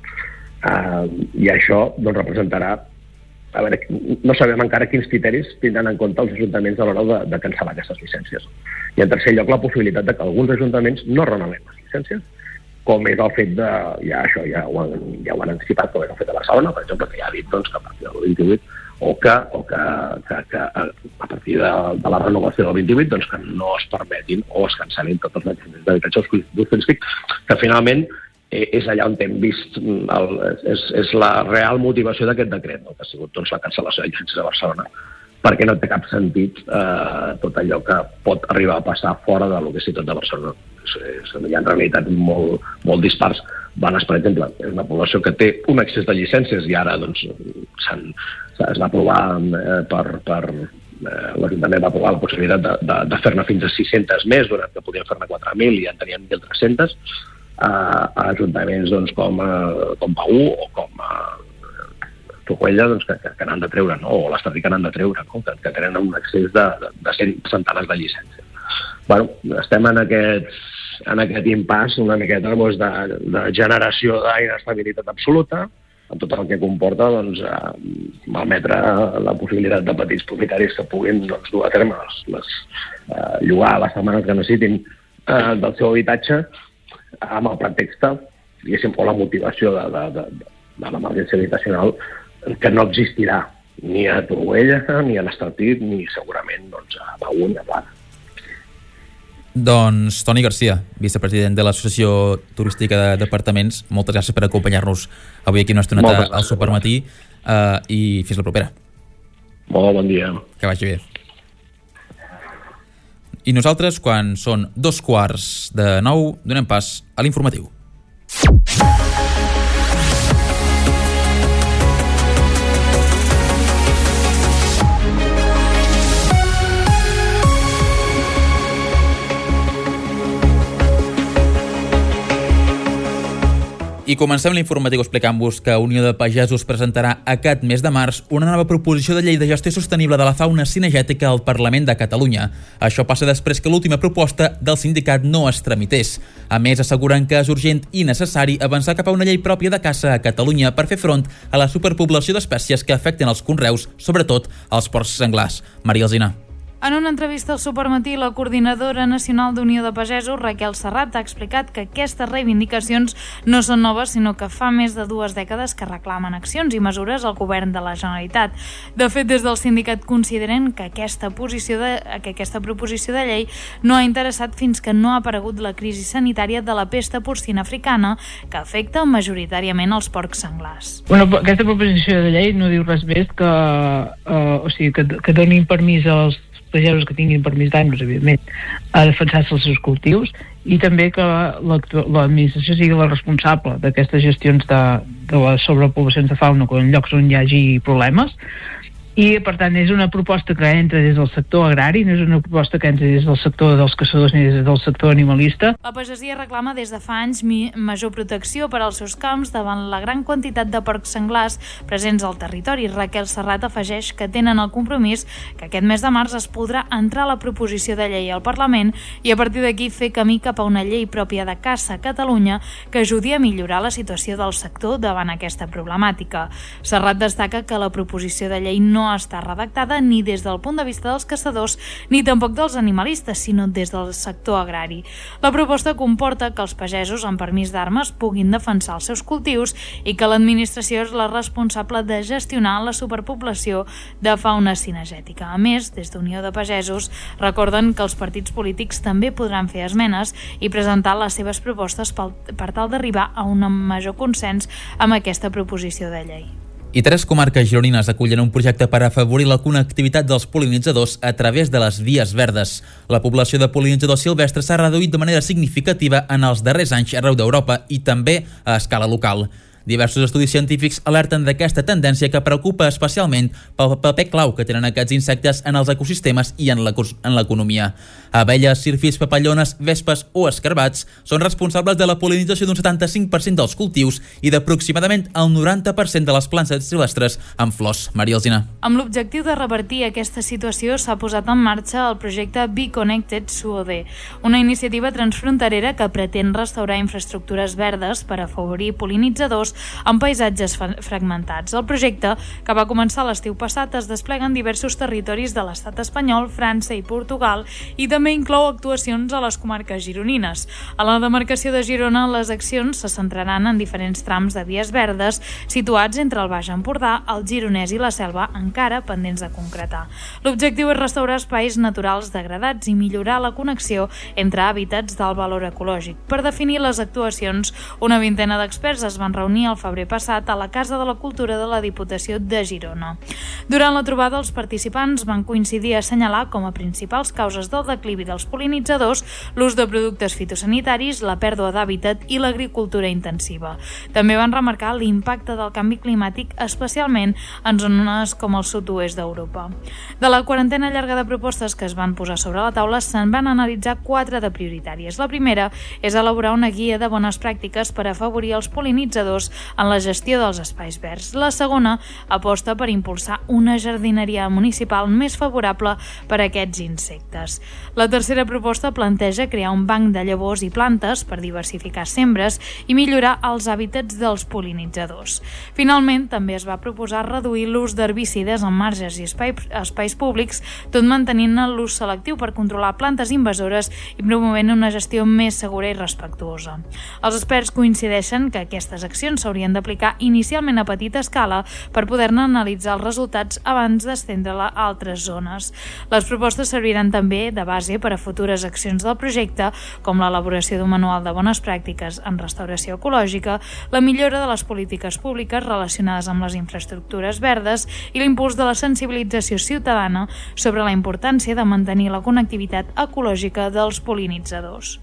I això doncs, representarà, a veure, no sabem encara quins criteris tindran en compte els ajuntaments a l'hora de cancel·lar aquestes llicències. I en tercer lloc, la possibilitat de que alguns ajuntaments no renovin les llicències, com és el fet de, ja ho han anticipat, com és el fet de Barcelona, per exemple, que ja ha dit doncs, que a partir del 28 o que a partir de la renovació del 28 doncs, que no es permetin o es cancel·lin tots els llicències d'habitatge d'ús turístic, que finalment és allà on hem vist, és la real motivació d'aquest decret, no? Que ha sigut doncs, la cancel·lació de llicències a Barcelona, perquè no té cap sentit tot allò que pot arribar a passar fora de lo que és ciutat de Barcelona. Hi ha en realitat molt dispars. Blanes, per exemple, és una població que té un excés de llicències i ara doncs, es va aprovar l'Ajuntament va aprovar la possibilitat de fer-ne fins a 600 més, donat que podien fer-ne 4.000 i ja en tenien 1.300, a ajuntaments doncs, com Paú o com Torroella doncs, que n'han de treure, no? O l'Estat que n'han de treure, no? que tenen un excés de centenars de llicències. Bueno, estem en aquest impàs una miqueta doncs, de generació d'inestabilitat absoluta, amb tot el que comporta doncs, malmetre la possibilitat de petits propietaris que puguin doncs, dur a terme llogar les setmanes que necessitin del seu habitatge amb el pretext, diguéssim, o la motivació de l'emergència habitacional que no existirà ni a Torroella, ni a l'Estartit, ni segurament a Begur ni a Plana.
Doncs Toni Garcia, vicepresident de l'Associació Turística d'Apartaments, moltes gràcies per acompanyar-nos avui aquí una estoneta al Supermatí i fins la propera.
Molt bon dia.
Que vagi bé. I nosaltres, quan són 8:15, donem pas a l'informatiu. I comencem l'informatiu explicant-vos que Unió de Pagesos presentarà aquest mes de març una nova proposició de llei de gestió sostenible de la fauna cinegètica al Parlament de Catalunya. Això passa després que l'última proposta del sindicat no es tramités. A més, asseguren que és urgent i necessari avançar cap a una llei pròpia de caça a Catalunya per fer front a la superpoblació d'espècies que afecten els conreus, sobretot els porcs senglars. Maria Alsina.
En una entrevista al Supermatí, la coordinadora nacional d'Unió de Pagesos, Raquel Serrat, ha explicat que aquestes reivindicacions no són noves, sinó que fa més de 2 dècades que reclamen accions i mesures al govern de la Generalitat. De fet, des del sindicat consideren que aquesta proposició de llei no ha interessat fins que no ha aparegut la crisi sanitària de la pesta porcina africana, que afecta majoritàriament els porcs senglars.
Aquesta proposició de llei no diu res més que donin permís als pagesos que tinguin permís d'anys, evidentment, a defensar-se els seus cultius i també que l'administració sigui la responsable d'aquestes gestions de les sobrepoblacions de fauna en llocs on hi hagi problemes. I, per tant, és una proposta que entra des del sector agrari, no és una proposta que entra des del sector dels caçadors ni des del sector animalista.
La pagesia reclama des de fa anys major protecció per als seus camps davant la gran quantitat de porcs senglars presents al territori. Raquel Serrat afegeix que tenen el compromís que aquest mes de març es podrà entrar la proposició de llei al Parlament i a partir d'aquí fer camí cap a una llei pròpia de caça a Catalunya que ajudi a millorar la situació del sector davant aquesta problemàtica. Serrat destaca que la proposició de llei no està redactada ni des del punt de vista dels caçadors ni tampoc dels animalistes, sinó des del sector agrari. La proposta comporta que els pagesos amb permís d'armes puguin defensar els seus cultius i que l'administració és la responsable de gestionar la superpoblació de fauna cinegètica. A més, des d'Unió de Pagesos recorden que els partits polítics també podran fer esmenes i presentar les seves propostes per tal d'arribar a un major consens amb aquesta proposició de llei.
I 3 comarques gironines acullen un projecte per afavorir la connectivitat dels pol·linitzadors a través de les vies verdes. La població de pol·linitzadors silvestres s'ha reduït de manera significativa en els darrers anys arreu d'Europa i també a escala local. Diversos estudis científics alerten d'aquesta tendència que preocupa especialment pel paper clau que tenen aquests insectes en els ecosistemes i en l'economia. Abelles, sirfis, papallones, vespes o escarbats són responsables de la pol·linització d'un 75% dels cultius i d'aproximadament el 90% de les plantes silvestres amb flors. Maria Alsina.
Amb l'objectiu de revertir aquesta situació s'ha posat en marxa el projecte Be Connected SUOD, una iniciativa transfronterera que pretén restaurar infraestructures verdes per afavorir pol·linitzadors en paisatges fragmentats. El projecte, que va començar l'estiu passat, es desplega en diversos territoris de l'estat espanyol, França i Portugal i també inclou actuacions a les comarques gironines. A la demarcació de Girona, les accions se centraran en diferents trams de vies verdes situats entre el Baix Empordà, el Gironès i la Selva, encara pendents de concretar. L'objectiu és restaurar espais naturals degradats i millorar la connexió entre hàbitats d'alt valor ecològic. Per definir les actuacions, una vintena d'experts es van reunir el febrer passat a la Casa de la Cultura de la Diputació de Girona. Durant la trobada, els participants van coincidir a assenyalar com a principals causes del declivi dels pol·linitzadors l'ús de productes fitosanitaris, la pèrdua d'hàbitat i l'agricultura intensiva. També van remarcar l'impacte del canvi climàtic, especialment en zones com el sud-oest d'Europa. De la quarantena llarga de propostes que es van posar sobre la taula, se'n van analitzar 4 de prioritàries. La primera és elaborar una guia de bones pràctiques per afavorir els pol·linitzadors en la gestió dels espais verds. La segona aposta per impulsar una jardineria municipal més favorable per a aquests insectes. La tercera proposta planteja crear un banc de llavors i plantes per diversificar sembres i millorar els hàbitats dels pol·linitzadors. Finalment, també es va proposar reduir l'ús d'herbicides en marges i espais públics, tot mantenint l'ús selectiu per controlar plantes invasores i promovent una gestió més segura i respectuosa. Els experts coincideixen que aquestes accions accions s'haurien d'aplicar inicialment a petita escala per poder-ne analitzar els resultats abans d'estendre-la a altres zones. Les propostes serviran també de base per a futures accions del projecte, com l'elaboració d'un manual de bones pràctiques en restauració ecològica, la millora de les polítiques públiques relacionades amb les infraestructures verdes i l'impuls de la sensibilització ciutadana sobre la importància de mantenir la connectivitat ecològica dels pol·linitzadors.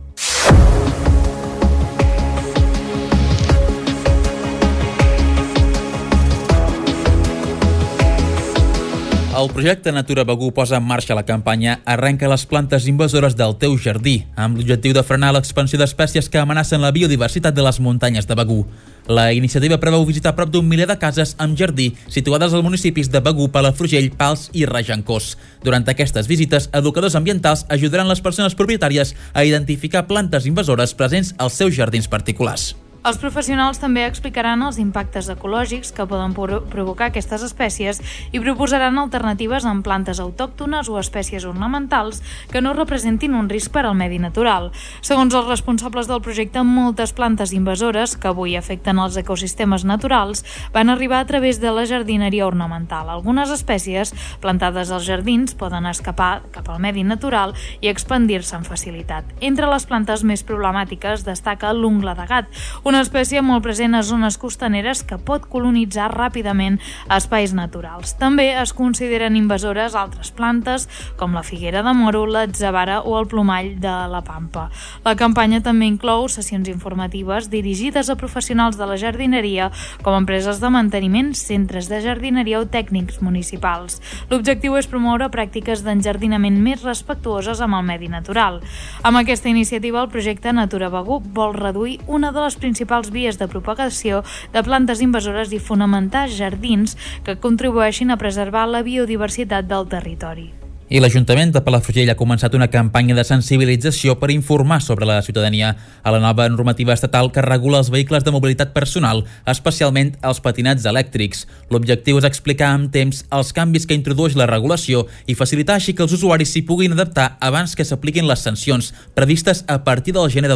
El projecte Natura Begur posa en marxa la campanya Arrenca les plantes invasores del teu jardí, amb l'objectiu de frenar l'expansió d'espècies que amenacen la biodiversitat de les muntanyes de Begur. La iniciativa preveu visitar prop d'un miler de cases amb jardí situades als municipis de Begur, Palafrugell, Pals i Regencós. Durant aquestes visites, educadors ambientals ajudaran les persones propietàries a identificar plantes invasores presents als seus jardins particulars.
Els professionals també explicaran els impactes ecològics que poden provocar aquestes espècies i proposaran alternatives amb plantes autòctones o espècies ornamentals que no representin un risc per al medi natural. Segons els responsables del projecte, moltes plantes invasores que avui afecten els ecosistemes naturals van arribar a través de la jardineria ornamental. Algunes espècies plantades als jardins poden escapar cap al medi natural i expandir-se amb facilitat. Entre les plantes més problemàtiques destaca l'ungla de gat, una espècie molt present a zones costaneres que pot colonitzar ràpidament espais naturals. També es consideren invasores altres plantes com la figuera de moro, l'atzavara o el plomall de la pampa. La campanya també inclou sessions informatives dirigides a professionals de la jardineria com empreses de manteniment, centres de jardineria o tècnics municipals. L'objectiu és promoure pràctiques d'enjardinament més respectuoses amb el medi natural. Amb aquesta iniciativa, el projecte Natura Begur vol reduir una de les principals vies de propagació de plantes invasores i fonamentar jardins que contribueixin a preservar la biodiversitat del territori.
I l'Ajuntament de Palafrugell ha començat una campanya de sensibilització per informar sobre la ciutadania a la nova normativa estatal que regula els vehicles de mobilitat personal, especialment els patinets elèctrics. L'objectiu és explicar amb temps els canvis que introdueix la regulació i facilitar així que els usuaris s'hi puguin adaptar abans que s'apliquin les sancions previstes a partir del gener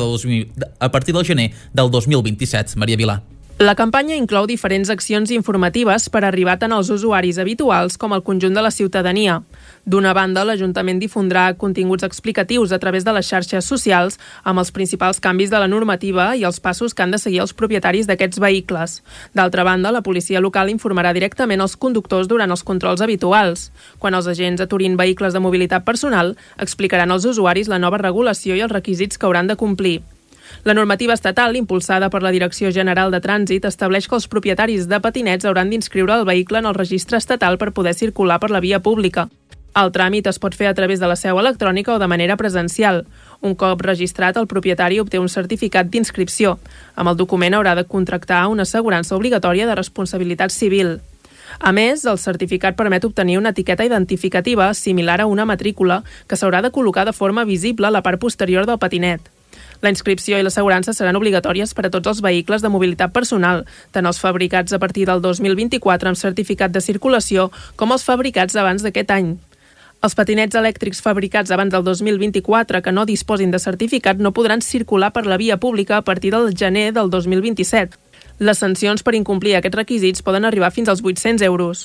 del 2027. Maria Vilà.
La campanya inclou diferents accions informatives per arribar tant als usuaris habituals com al conjunt de la ciutadania. D'una banda, l'Ajuntament difondrà continguts explicatius a través de les xarxes socials amb els principals canvis de la normativa i els passos que han de seguir els propietaris d'aquests vehicles. D'altra banda, la policia local informarà directament els conductors durant els controls habituals. Quan els agents aturin vehicles de mobilitat personal, explicaran als usuaris la nova regulació i els requisits que hauran de complir. La normativa estatal, impulsada per la Direcció General de Trànsit, estableix que els propietaris de patinets hauran d'inscriure el vehicle en el registre estatal per poder circular per la via pública. El tràmit es pot fer a través de la seu electrònica o de manera presencial. Un cop registrat, el propietari obté un certificat d'inscripció. Amb el document haurà de contractar una assegurança obligatòria de responsabilitat civil. A més, el certificat permet obtenir una etiqueta identificativa similar a una matrícula que s'haurà de col·locar de forma visible a la part posterior del patinet. La inscripció i l'assegurança seran obligatòries per a tots els vehicles de mobilitat personal, tant els fabricats a partir del 2024 amb certificat de circulació com els fabricats abans d'aquest any. Els patinets elèctrics fabricats abans del 2024 que no disposin de certificat no podran circular per la via pública a partir del gener del 2027. Les sancions per incomplir aquests requisits poden arribar fins als 800 euros.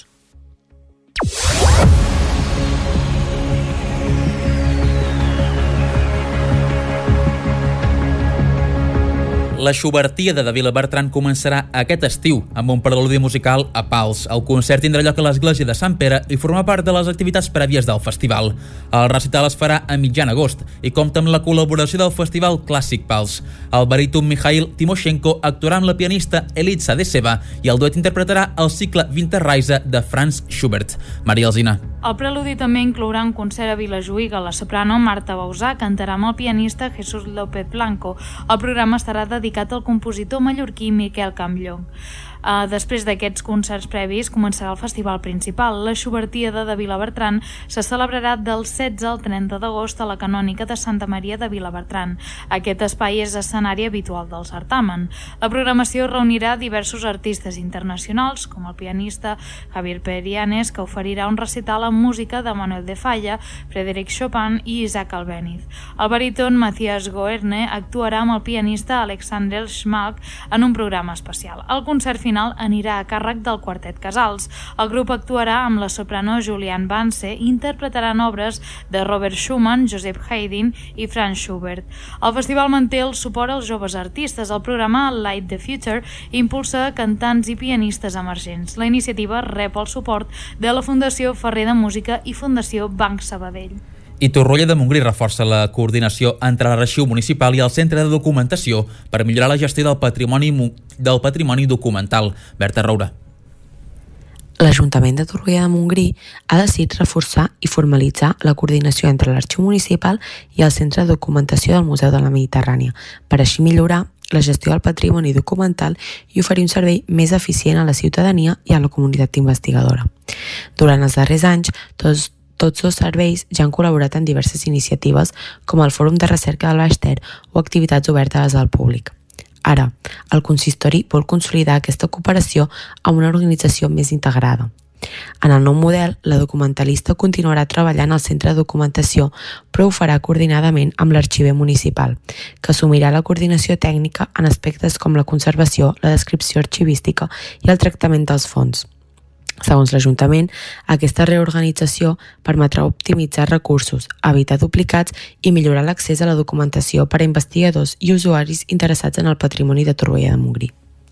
La Xubertiada de Vilabertran començarà aquest estiu amb un preludi musical a Pals. El concert tindrà lloc a l'església de Sant Pere i forma part de les activitats prèvies del festival. El recital es farà a mitjan agost i compta amb la col·laboració del Festival Clàssic Pals. El baríton Mikhail Timoshenko actuarà amb la pianista Elitsa Deseva i el duet interpretarà el cicle Winterreise de Franz Schubert. Maria Alsina.
El preludi també inclourà un concert a Vilajuïga. La soprano Marta Bausà cantarà amb el pianista Jesús López Blanco. El programa estarà dedicat al compositor mallorquí Miquel Campllong. Després d'aquests concerts previs començarà el festival principal. La Xubertiada de Vilabertran se celebrarà del 16 al 30 d'agost a la Canònica de Santa Maria de Vilabertran. Aquest espai és escenari habitual del certamen. La programació reunirà diversos artistes internacionals, com el pianista Javier Perianes, que oferirà un recital amb música de Manuel de Falla, Frédéric Chopin i Isaac Albéniz. El baríton Matthias Goerne actuarà amb el pianista Alexander Schmalk en un programa especial. El concert final anirà a càrrec del Quartet Casals. El grup actuarà amb la soprano Julianne Vance i interpretaran obres de Robert Schumann, Joseph Haydn i Franz Schubert. El festival manté el suport als joves artistes. El programa Light the Future impulsa cantants i pianistes emergents. La iniciativa rep el suport de la Fundació Ferrer de Música i Fundació Banc Sabadell.
I Torroella de Montgrí reforça la coordinació entre l'Arxiu Municipal i el Centre de Documentació per millorar la gestió del patrimoni documental. Berta Roura.
L'Ajuntament de Torroella de Montgrí ha decidit reforçar i formalitzar la coordinació entre l'Arxiu Municipal i el Centre de Documentació del Museu de la Mediterrània, per així millorar la gestió del patrimoni documental i oferir un servei més eficient a la ciutadania i a la comunitat investigadora. Durant els darrers anys, tots dos serveis ja han col·laborat en diverses iniciatives com el Fòrum de Recerca del Baix Ter o activitats obertes al públic. Ara, el consistori vol consolidar aquesta cooperació amb una organització més integrada. En el nou model, la documentalista continuarà treballant al centre de documentació, però ho farà coordinadament amb l'arxiver municipal, que assumirà la coordinació tècnica en aspectes com la conservació, la descripció arxivística i el tractament dels fons. Segons l'Ajuntament, aquesta reorganització permetrà optimitzar recursos, evitar duplicats i millorar l'accés a la documentació per a investigadors i usuaris interessats en el patrimoni de Torroella de Montgrí.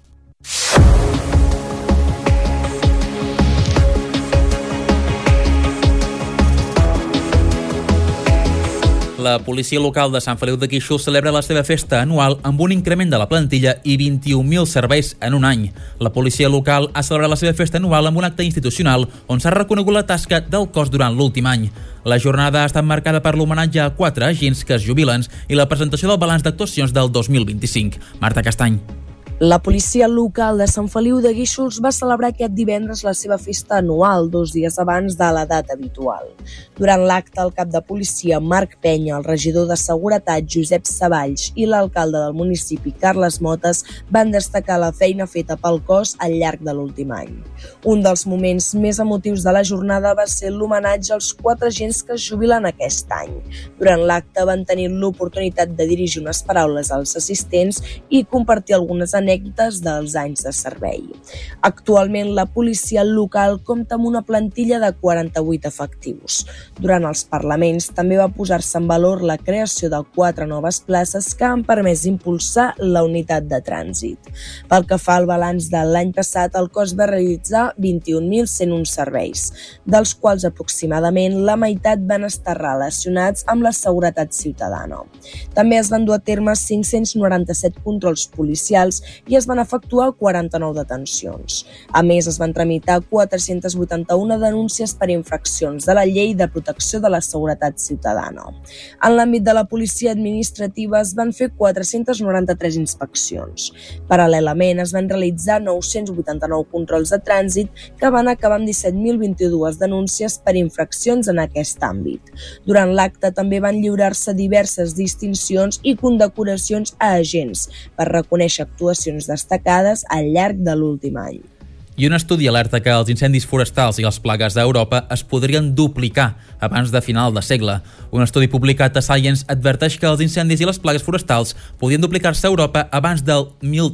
La policia local de Sant Feliu de Guíxols celebra la seva festa anual amb un increment de la plantilla i 21.000 serveis en un any. La policia local ha celebrat la seva festa anual amb un acte institucional on s'ha reconegut la tasca del cos durant l'últim any. La jornada ha estat marcada per l'homenatge a 4 agents que es jubilen i la presentació del balanç d'actuacions del 2025. Marta Castany.
La policia local de Sant Feliu de Guíxols va celebrar aquest divendres la seva festa anual, 2 dies abans de la data habitual. Durant l'acte, el cap de policia Marc Penya, el regidor de Seguretat Josep Savalls i l'alcalde del municipi Carles Motes van destacar la feina feta pel cos al llarg de l'últim any. Un dels moments més emotius de la jornada va ser l'homenatge als 4 agents que es jubilen aquest any. Durant l'acte van tenir l'oportunitat de dirigir unes paraules als assistents i compartir algunes anècdotes dels anys de servei. Actualment, la policia local compta amb una plantilla de 48 efectius. Durant els parlaments també va posar-se en valor la creació de 4 noves places que han permès impulsar la unitat de trànsit. Pel que fa al balanç de l'any passat, el cos va realitzar 21.101 serveis, dels quals aproximadament la meitat van estar relacionats amb la seguretat ciutadana. També es van dur a terme 597 controls policials i es van efectuar 49 detencions. A més, es van tramitar 481 denúncies per infraccions de la Llei de Protecció de la Seguretat Ciutadana. En l'àmbit de la policia administrativa es van fer 493 inspeccions. Paral·lelament, es van realitzar 989 controls de trànsit que van acabar amb 17.022 denúncies per infraccions en aquest àmbit. Durant l'acte també van lliurar-se diverses distincions i condecoracions a agents per reconèixer actuacions destacades al llarg de l'últim any.
I un estudi alerta que els incendis forestals i les plagues d'Europa es podrien duplicar abans de final de segle. Un estudi publicat a Science adverteix que els incendis i les plagues forestals podrien duplicar-se a Europa abans del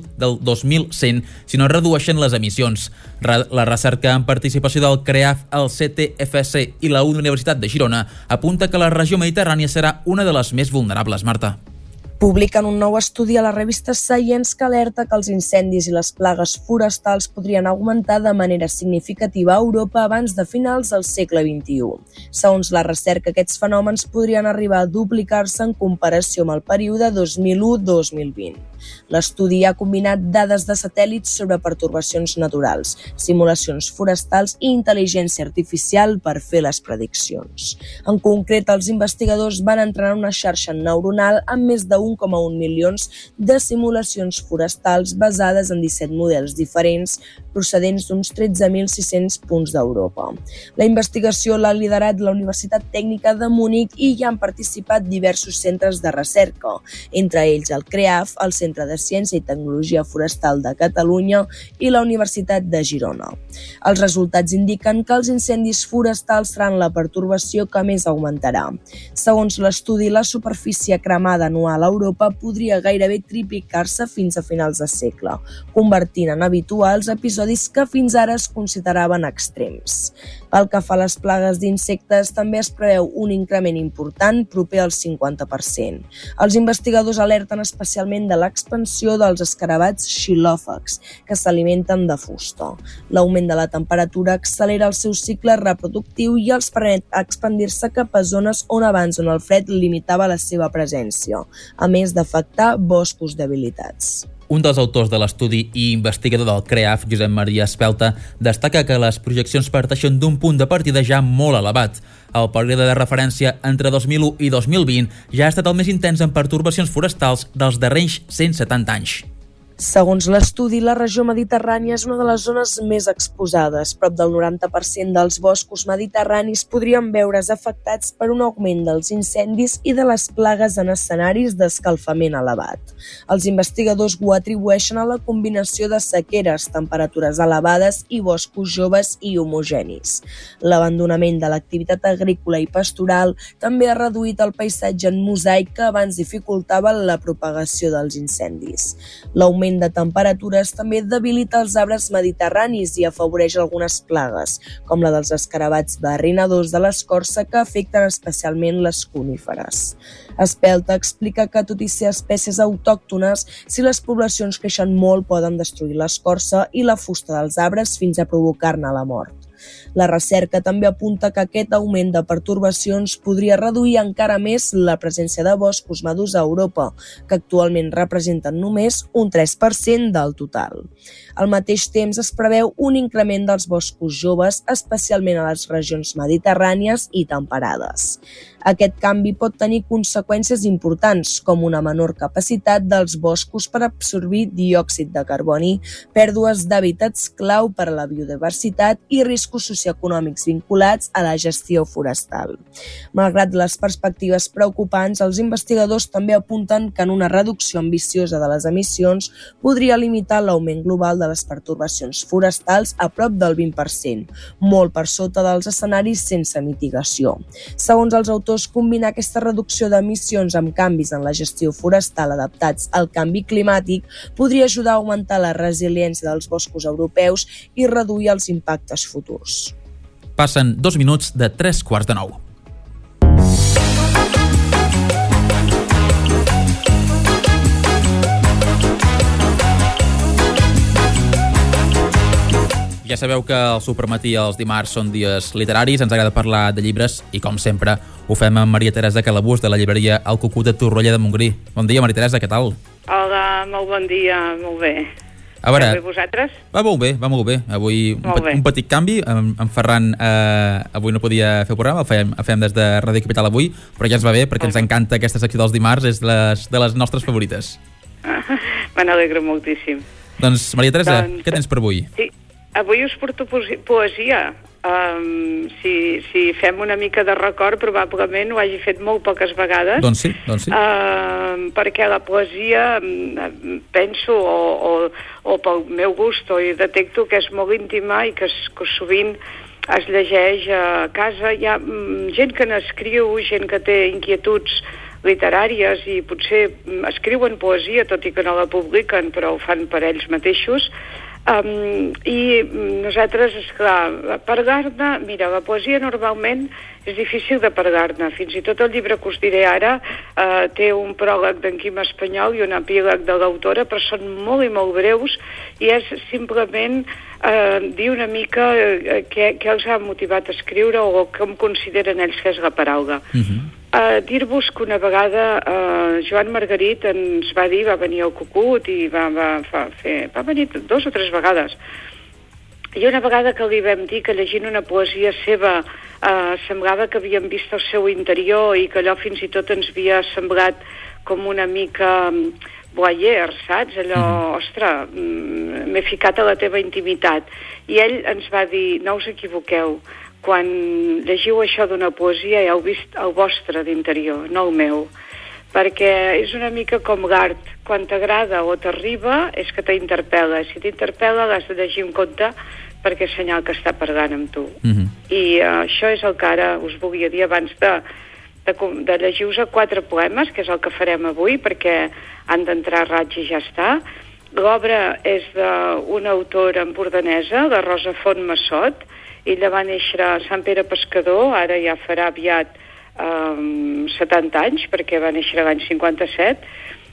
2100 si no redueixen les emissions. La recerca en participació del CREAF, el CTFC i la Universitat de Girona apunta que la regió mediterrània serà una de les més vulnerables, Marta.
Publiquen un nou estudi a la revista Science que alerta que els incendis i les plagues forestals podrien augmentar de manera significativa a Europa abans de finals del segle XXI. Segons la recerca, aquests fenòmens podrien arribar a duplicar-se en comparació amb el període 2001-2020. L'estudi ha combinat dades de satèl·lits sobre pertorbacions naturals, simulacions forestals i intel·ligència artificial per fer les prediccions. En concret, els investigadors van entrenar una xarxa neuronal amb més d'un 1,1 milions de simulacions forestals basades en 17 models diferents procedents d'uns 13.600 punts d'Europa. La investigació l'ha liderat la Universitat Tècnica de Munic i hi han participat diversos centres de recerca, entre ells el CREAF, el Centre de Ciència i Tecnologia Forestal de Catalunya i la Universitat de Girona. Els resultats indiquen que els incendis forestals seran la pertorbació que més augmentarà. Segons l'estudi, la superfície cremada anual a Europa podria gairebé triplicar-se fins a finals de segle, convertint en habituals episodis que fins ara es consideraven extrems. Pel que fa a les plagues d'insectes, també es preveu un increment important proper al 50%. Els investigadors alerten especialment de l'expansió dels escarabats xilòfags, que s'alimenten de fusta. L'augment de la temperatura accelera el seu cicle reproductiu i els permet expandir-se cap a zones on abans el fred limitava la seva presència, a més d'afectar boscos debilitats.
Un dels autors de l'estudi i investigador del CREAF, Josep Maria Espelta, destaca que les projeccions parteixen d'un punt de partida ja molt elevat. El període de referència entre 2001 i 2020 ja ha estat el més intens en pertorbacions forestals dels darrers 170 anys.
Segons l'estudi, la regió mediterrània és una de les zones més exposades. Prop del 90% dels boscos mediterranis podrien veure's afectats per un augment dels incendis i de les plagues en escenaris d'escalfament elevat. Els investigadors ho atribueixen a la combinació de sequeres, temperatures elevades i boscos joves i homogenis. L'abandonament de l'activitat agrícola i pastoral també ha reduït el paisatge en mosaic que abans dificultava la propagació dels incendis. L'augment de temperatures també debilita els arbres mediterranis i afavoreix algunes plagues, com la dels escarabats barrinadors de l'escorça que afecten especialment les coníferes. Espelta explica que, tot i ser espècies autòctones, si les poblacions creixen molt poden destruir l'escorça i la fusta dels arbres fins a provocar-ne la mort. La recerca també apunta que aquest augment de pertorbacions podria reduir encara més la presència de boscos madurs a Europa, que actualment representen només un 3% del total. Al mateix temps es preveu un increment dels boscos joves, especialment a les regions mediterrànies i temperades. Aquest canvi pot tenir conseqüències importants, com una menor capacitat dels boscos per absorbir diòxid de carboni, pèrdues d'hàbitats clau per a la biodiversitat i riscos socioeconòmics vinculats a la gestió forestal. Malgrat les perspectives preocupants, els investigadors també apunten que en una reducció ambiciosa de les emissions podria limitar l'augment global de les pertorbacions forestals a prop del 20%, molt per sota dels escenaris sense mitigació. Segons els autors, combinar aquesta reducció d'emissions amb canvis en la gestió forestal adaptats al canvi climàtic podria ajudar a augmentar la resiliència dels boscos europeus i reduir els impactes futurs.
Passen 2 minuts de 8:45. Ja sabeu que el Supermatí els dimarts són dies literaris, ens agrada parlar de llibres i, com sempre, ho fem amb Maria Teresa Calabús, de la llibreria El Cucut de Torroella de Montgrí. Bon dia, Maria Teresa, què tal?
Hola, molt bon dia, molt bé.
A veure,
bé vosaltres?
Va molt bé. Avui un petit canvi, en Ferran avui no podia fer el programa, el fem des de Ràdio Capital avui, però ja ens va bé perquè ens encanta aquesta secció dels dimarts, és de les nostres favorites.
Me n'alegro moltíssim.
Doncs, Maria Teresa, què tens per avui?
Sí. Avui us porto poesia. Si fem una mica de record, probablement ho hagi fet molt poques vegades.
Doncs sí.
Perquè la poesia, penso, o pel meu gust, i detecto que és molt íntima i que sovint es llegeix a casa. Hi ha gent que n'escriu, gent que té inquietuds literàries i potser escriuen poesia, tot i que no la publiquen, però ho fan per ells mateixos. I nosaltres, esclar, parlar-ne, mira, la poesia normalment és difícil de parlar-ne. Fins i tot el llibre que us diré ara té un pròleg d'en Quim Espanyol i un epíleg de l'autora, però són molt i molt breus i és simplement dir una mica què els ha motivat a escriure o com consideren ells que és la paraula. Dir-vos que una vegada Joan Margarit ens va dir, va venir al Cucut i va venir 2 o 3 vegades, i una vegada que li vam dir que llegint una poesia seva semblava que havíem vist el seu interior i que allò fins i tot ens havia semblat com una mica voyeur, saps? Allò, ostres, m'he ficat a la teva intimitat. I ell ens va dir, no us equivoqueu, quan llegiu això d'una poesia ja heu vist el vostre d'interior, no el meu. Perquè és una mica com l'art. Quan t'agrada o t'arriba és que t'interpel·la. Si t'interpel·la l'has de llegir un conte perquè és senyal que està parlant amb tu. I això és el que ara us volia dir abans de llegir-vos 4 poemes, que és el que farem avui, perquè han d'entrar a raig i ja està. L'obra és d'una autora empordanesa, la Rosa Font Massot. Ella va néixer a Sant Pere Pescador, ara ja farà aviat 70 anys, perquè va néixer l'any 57,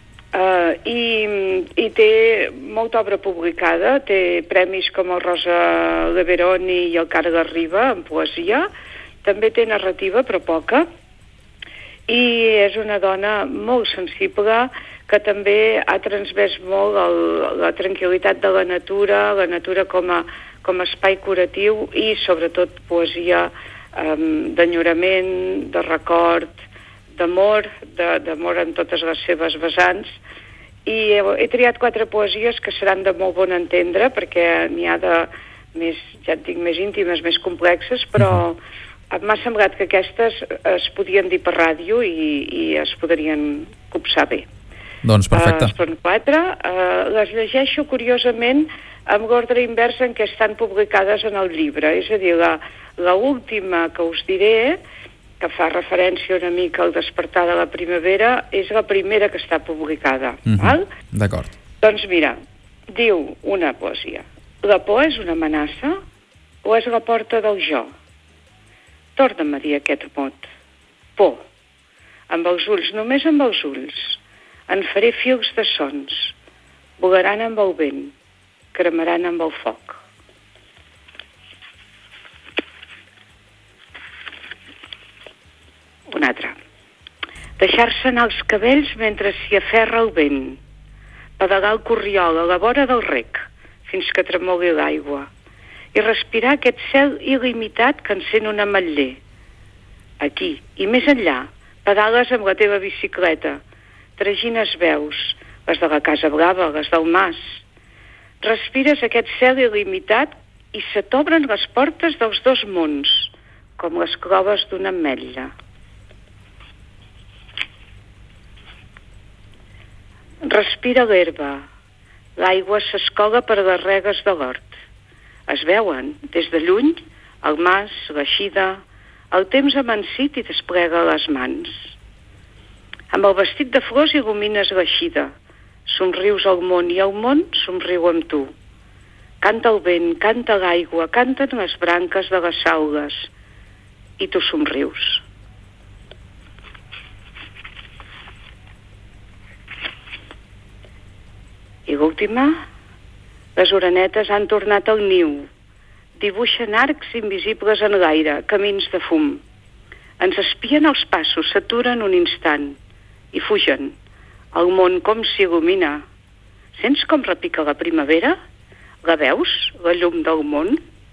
i té molta obra publicada, té premis com el Rosa Leveroni i el Carles Riba en poesia, també té narrativa però poca, i és una dona molt sensible que també ha transmès molt la tranquil·litat de la natura com a espai curatiu i sobretot poesia d'enyorament, de record, d'amor en totes les seves vessants. I he triat 4 poesies que seran de molt bon entendre, perquè n'hi ha de més, ja et dic, més íntimes, més complexes, però m'ha semblat que aquestes es podien dir per ràdio i es podrien copsar bé.
Doncs perfecte.
Són 4. Les llegeixo, curiosament, amb l'ordre invers en què estan publicades en el llibre. És a dir, l'última que us diré, que fa referència una mica al despertar de la primavera, és la primera que està publicada. Val?
D'acord.
Doncs mira, diu una poesia. La por és una amenaça o és la porta del jo? Torna'm a dir aquest mot. Por. Amb els ulls, només amb els ulls. En faré fils de sons. Volaran amb el vent. Cremaran amb el foc. Un altre. Deixar-se anar els cabells mentre s'hi aferra el vent. Pedalar el corriol a la vora del rec fins que tremoli l'aigua. I respirar aquest cel il·limitat que encén un ametller. Aquí, i més enllà, pedales amb la teva bicicleta. Tragines veus, les de la Casa Blava, les del Mas. Respires aquest cel il·limitat i se t'obren les portes dels 2 mons, com les cloves d'una ametlla. Respira l'herba. L'aigua s'escola per les regues de l'hort. Es veuen, des de lluny, el mas, l'eixida, el temps amansit i desplega les mans. Amb el vestit de flors il·lumines l'eixida. Somrius al món i el món somriu amb tu. Canta el vent, canta l'aigua, canten les branques de les saules i tu somrius. I l'última, les orenetes han tornat al niu. Dibuixen arcs invisibles en l'aire, camins de fum. Ens espien els passos, s'aturen un instant i fugen. El món com s'il·lumina. Sents com repica la primavera? La veus, la llum del món?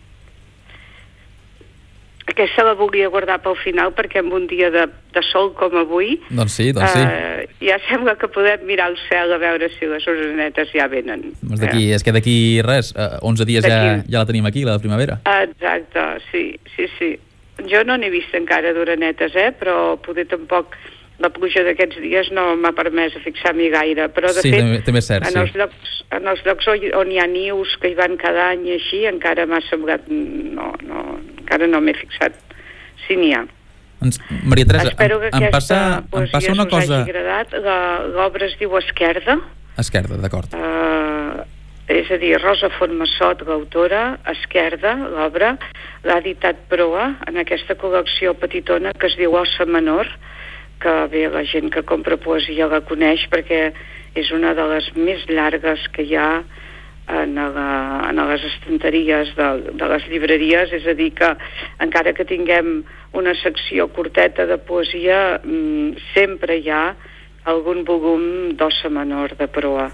Aquesta la volia guardar pel final perquè en un dia de sol com avui
doncs sí.
Ja sembla que podem mirar el cel a veure si les orenetes ja venen.
És que d'aquí res, 11 dies ja la tenim aquí, la primavera.
Exacte, sí. Jo no n'he vist encara d'orenetes, però poder tampoc la pluja d'aquests dies no m'ha permès fixar-m'hi gaire, però de fet
també és cert,
en els llocs on hi ha nius que hi van cada any i així encara m'ha semblat encara no m'he fixat si n'hi ha.
Maria Teresa,
espero que
em passa una cosa...
us hagi agradat. L'obra es diu Esquerda.
Esquerda, d'acord.
És a dir, Rosa Font Massot, l'autora, Esquerda, l'obra, l'ha editat Proa en aquesta col·lecció petitona que es diu Ossa Menor, que bé, la gent que compra poesia la coneix perquè és una de les més llargues que hi ha en les estanteries de les llibreries, és a dir que encara que tinguem una secció curteta de poesia sempre hi ha algun volum d'Ossa Menor de Proa.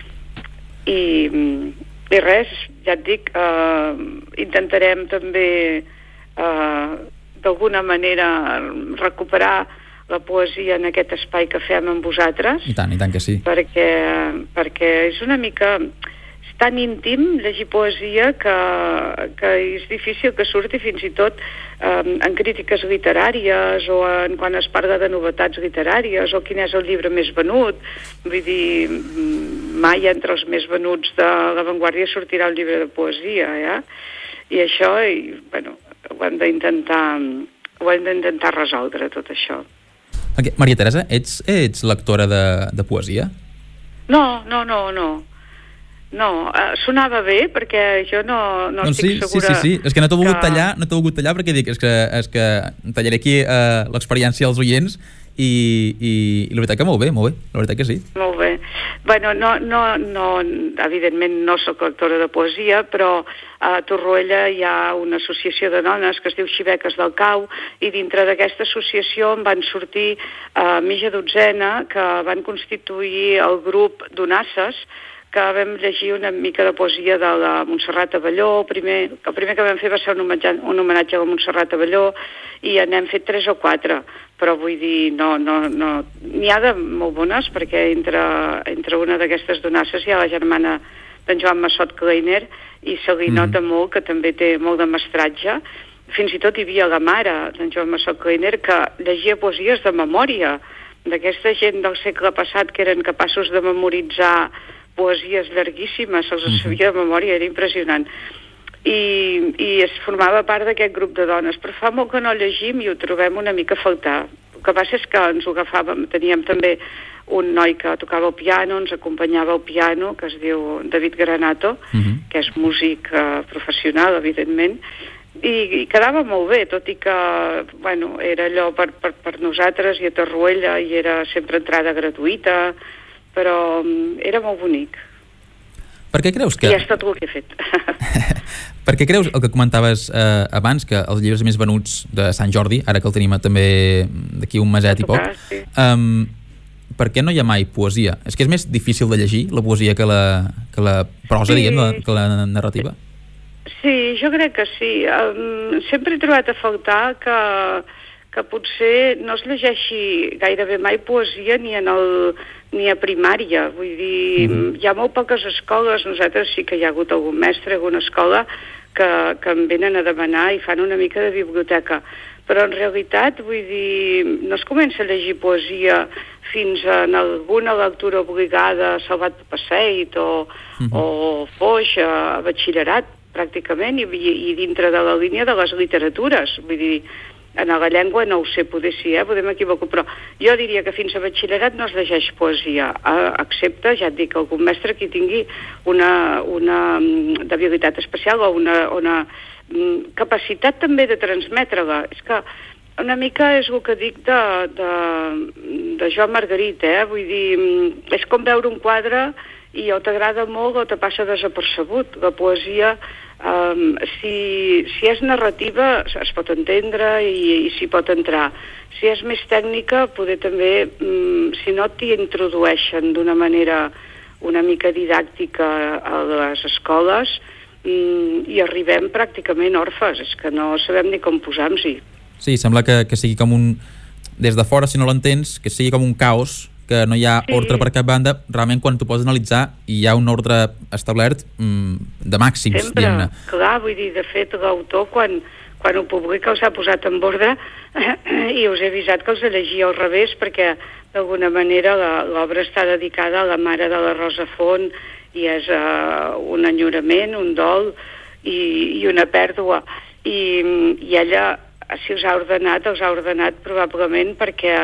I res, ja et dic, intentarem també d'alguna manera recuperar la poesia en aquest espai que fem amb vosaltres.
I tant que sí.
Perquè és una mica... És tan íntim llegir poesia que és difícil que surti fins i tot en crítiques literàries o quan es parla de novetats literàries o quin és el llibre més venut. Vull dir, mai entre els més venuts de La Vanguardia sortirà un llibre de poesia, ja? I això, ho hem d'intentar resoldre, tot això.
Okay. Maria Teresa, ets lectora de poesia?
No, sonava bé perquè jo no estic segura.
Sí. És que no t'ho volgut tallar perquè dic, és que tallaré aquí l'experiència als oients i la veritat que molt bé, la veritat que sí.
Molt bé. Bueno, no, evidentment no sóc lectora de poesia, però a Torroella hi ha una associació de dones que es diu Xibeques del Cau i dintre d'aquesta associació en van sortir mitja dotzena que van constituir el grup Donasses, que vam llegir una mica de poesia de la Montserrat Abelló. El primer que vam fer va ser un homenatge a la Montserrat Abelló i n'hem fet 3 o 4, però vull dir, no. N'hi ha de molt bones perquè entre una d'aquestes donasses hi ha la germana d'en Joan Massot Kleiner i se li nota molt que també té molt de mestratge. Fins i tot hi havia la mare d'en Joan Massot Kleiner que llegia poesies de memòria, d'aquesta gent del segle passat que eren capaços de memoritzar poesies llarguíssimes, se'ls sabia de memòria, era impressionant. I es formava part d'aquest grup de dones, però fa molt que no llegim i ho trobem una mica a faltar. El que passa és que ens ho agafàvem, teníem també un noi que tocava el piano, ens acompanyava al piano, que es diu David Granato, que és músic professional, evidentment, i quedava molt bé, tot i que era allò per nosaltres i a Torroella i era sempre entrada gratuïta, però era molt bonic.
Per què creus que...
I és tot el que he fet.
Per què creus, el que comentaves abans, que els llibres més venuts de Sant Jordi, ara que el tenim també d'aquí un meset i poc, sí. Per què no hi ha mai poesia? És que és més difícil de llegir, la poesia, que la prosa, diguem, que la narrativa?
Sí, jo crec que sí. Sempre he trobat a faltar que potser no es llegeixi gairebé mai poesia ni a primària. Vull dir, hi ha molt poques escoles, nosaltres sí que hi ha hagut algun mestre, alguna escola, que em venen a demanar i fan una mica de biblioteca. Però en realitat, vull dir, no es comença a llegir poesia fins en alguna lectura obligada, Salvat Passeit o Foix, a batxillerat, pràcticament, i dintre de la línia de les literatures. Vull dir, en la llengua no ho sé, poder sí, podem equivocar, però jo diria que fins a batxillerat no es llegeix poesia, excepte, ja et dic, algun mestre que tingui una debilitat especial o una capacitat també de transmetre-la. És que una mica és el que dic de Joan Margarit, vull dir, és com veure un quadre i o t'agrada molt o te passa desapercebut. La poesia, si és narrativa, es pot entendre i s'hi pot entrar. Si és més tècnica, poder també, si no t'hi introdueixen d'una manera una mica didàctica a les escoles, i arribem pràcticament orfes, és que no sabem ni com posar-nos-hi.
Sí, sembla que sigui com un... Des de fora, si no l'entens, que sigui com un caos, que no hi ha ordre per cap banda. Realment, quan t'ho pots analitzar, hi ha un ordre establert de màxims.
Sempre, clar, vull dir, de fet, l'autor, quan ho publica, els ha posat en ordre i us he avisat que els llegia al revés, perquè d'alguna manera l'obra està dedicada a la mare de la Rosa Font i és un enyorament, un dol i una pèrdua. I ella, si els ha ordenat probablement perquè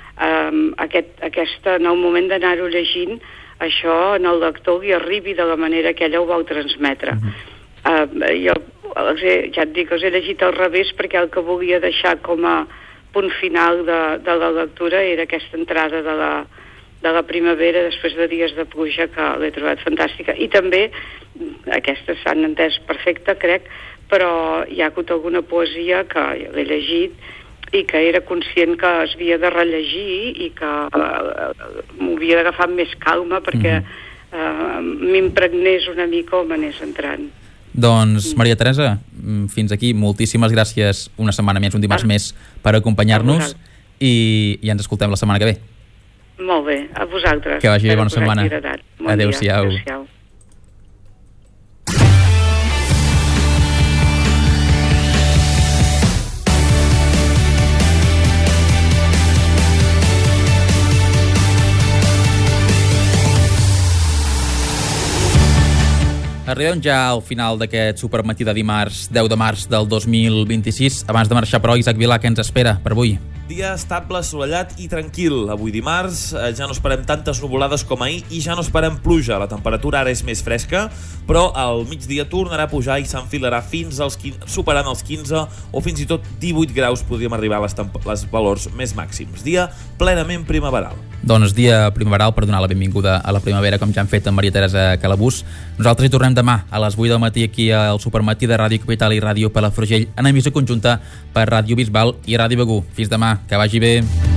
en el moment d'anar-ho llegint, això en el lector li arribi de la manera que ella ho vol transmetre. Jo ja et dic, els he llegit al revés perquè el que volia deixar com a punt final de la lectura era aquesta entrada de la primavera després de dies de pluja, que l'he trobat fantàstica. I també, aquestes s'han entès perfecte, crec, però hi ha hagut alguna poesia que l'he llegit i que era conscient que es havia de rellegir i que m'ho havia d'agafar amb més calma perquè m'impregnés una mica o m'anés entrant.
Doncs, Maria Teresa, fins aquí. Moltíssimes gràcies una setmana més, un dimarts més, per acompanyar-nos
i ens escoltem la setmana que ve.
Molt bé, a vosaltres.
Que vagi bé, bona setmana.
Adéu-siau.
Arribem ja al final d'aquest supermatí de dimarts 10 de març del 2026. Abans de marxar, però, Isaac Vilà, què ens espera per avui?
Dia estable, assolellat i tranquil. Avui dimarts ja no esperem tantes nuvolades com ahir i ja no esperem pluja. La temperatura ara és més fresca, però al migdia tornarà a pujar i s'enfilarà fins als 15, superant els 15 o fins i tot 18 graus podríem arribar a les valors més màxims. Dia plenament primaveral.
Doncs dia primaveral per donar la benvinguda a la primavera, com ja han fet amb Maria Teresa Calabús. Nosaltres hi tornem demà a les 8 del matí aquí al Supermatí de Ràdio Capital i Ràdio Palafrugell en emissió conjunta per Ràdio Bisbal i Ràdio Begur. Fins demà, que vagi bé.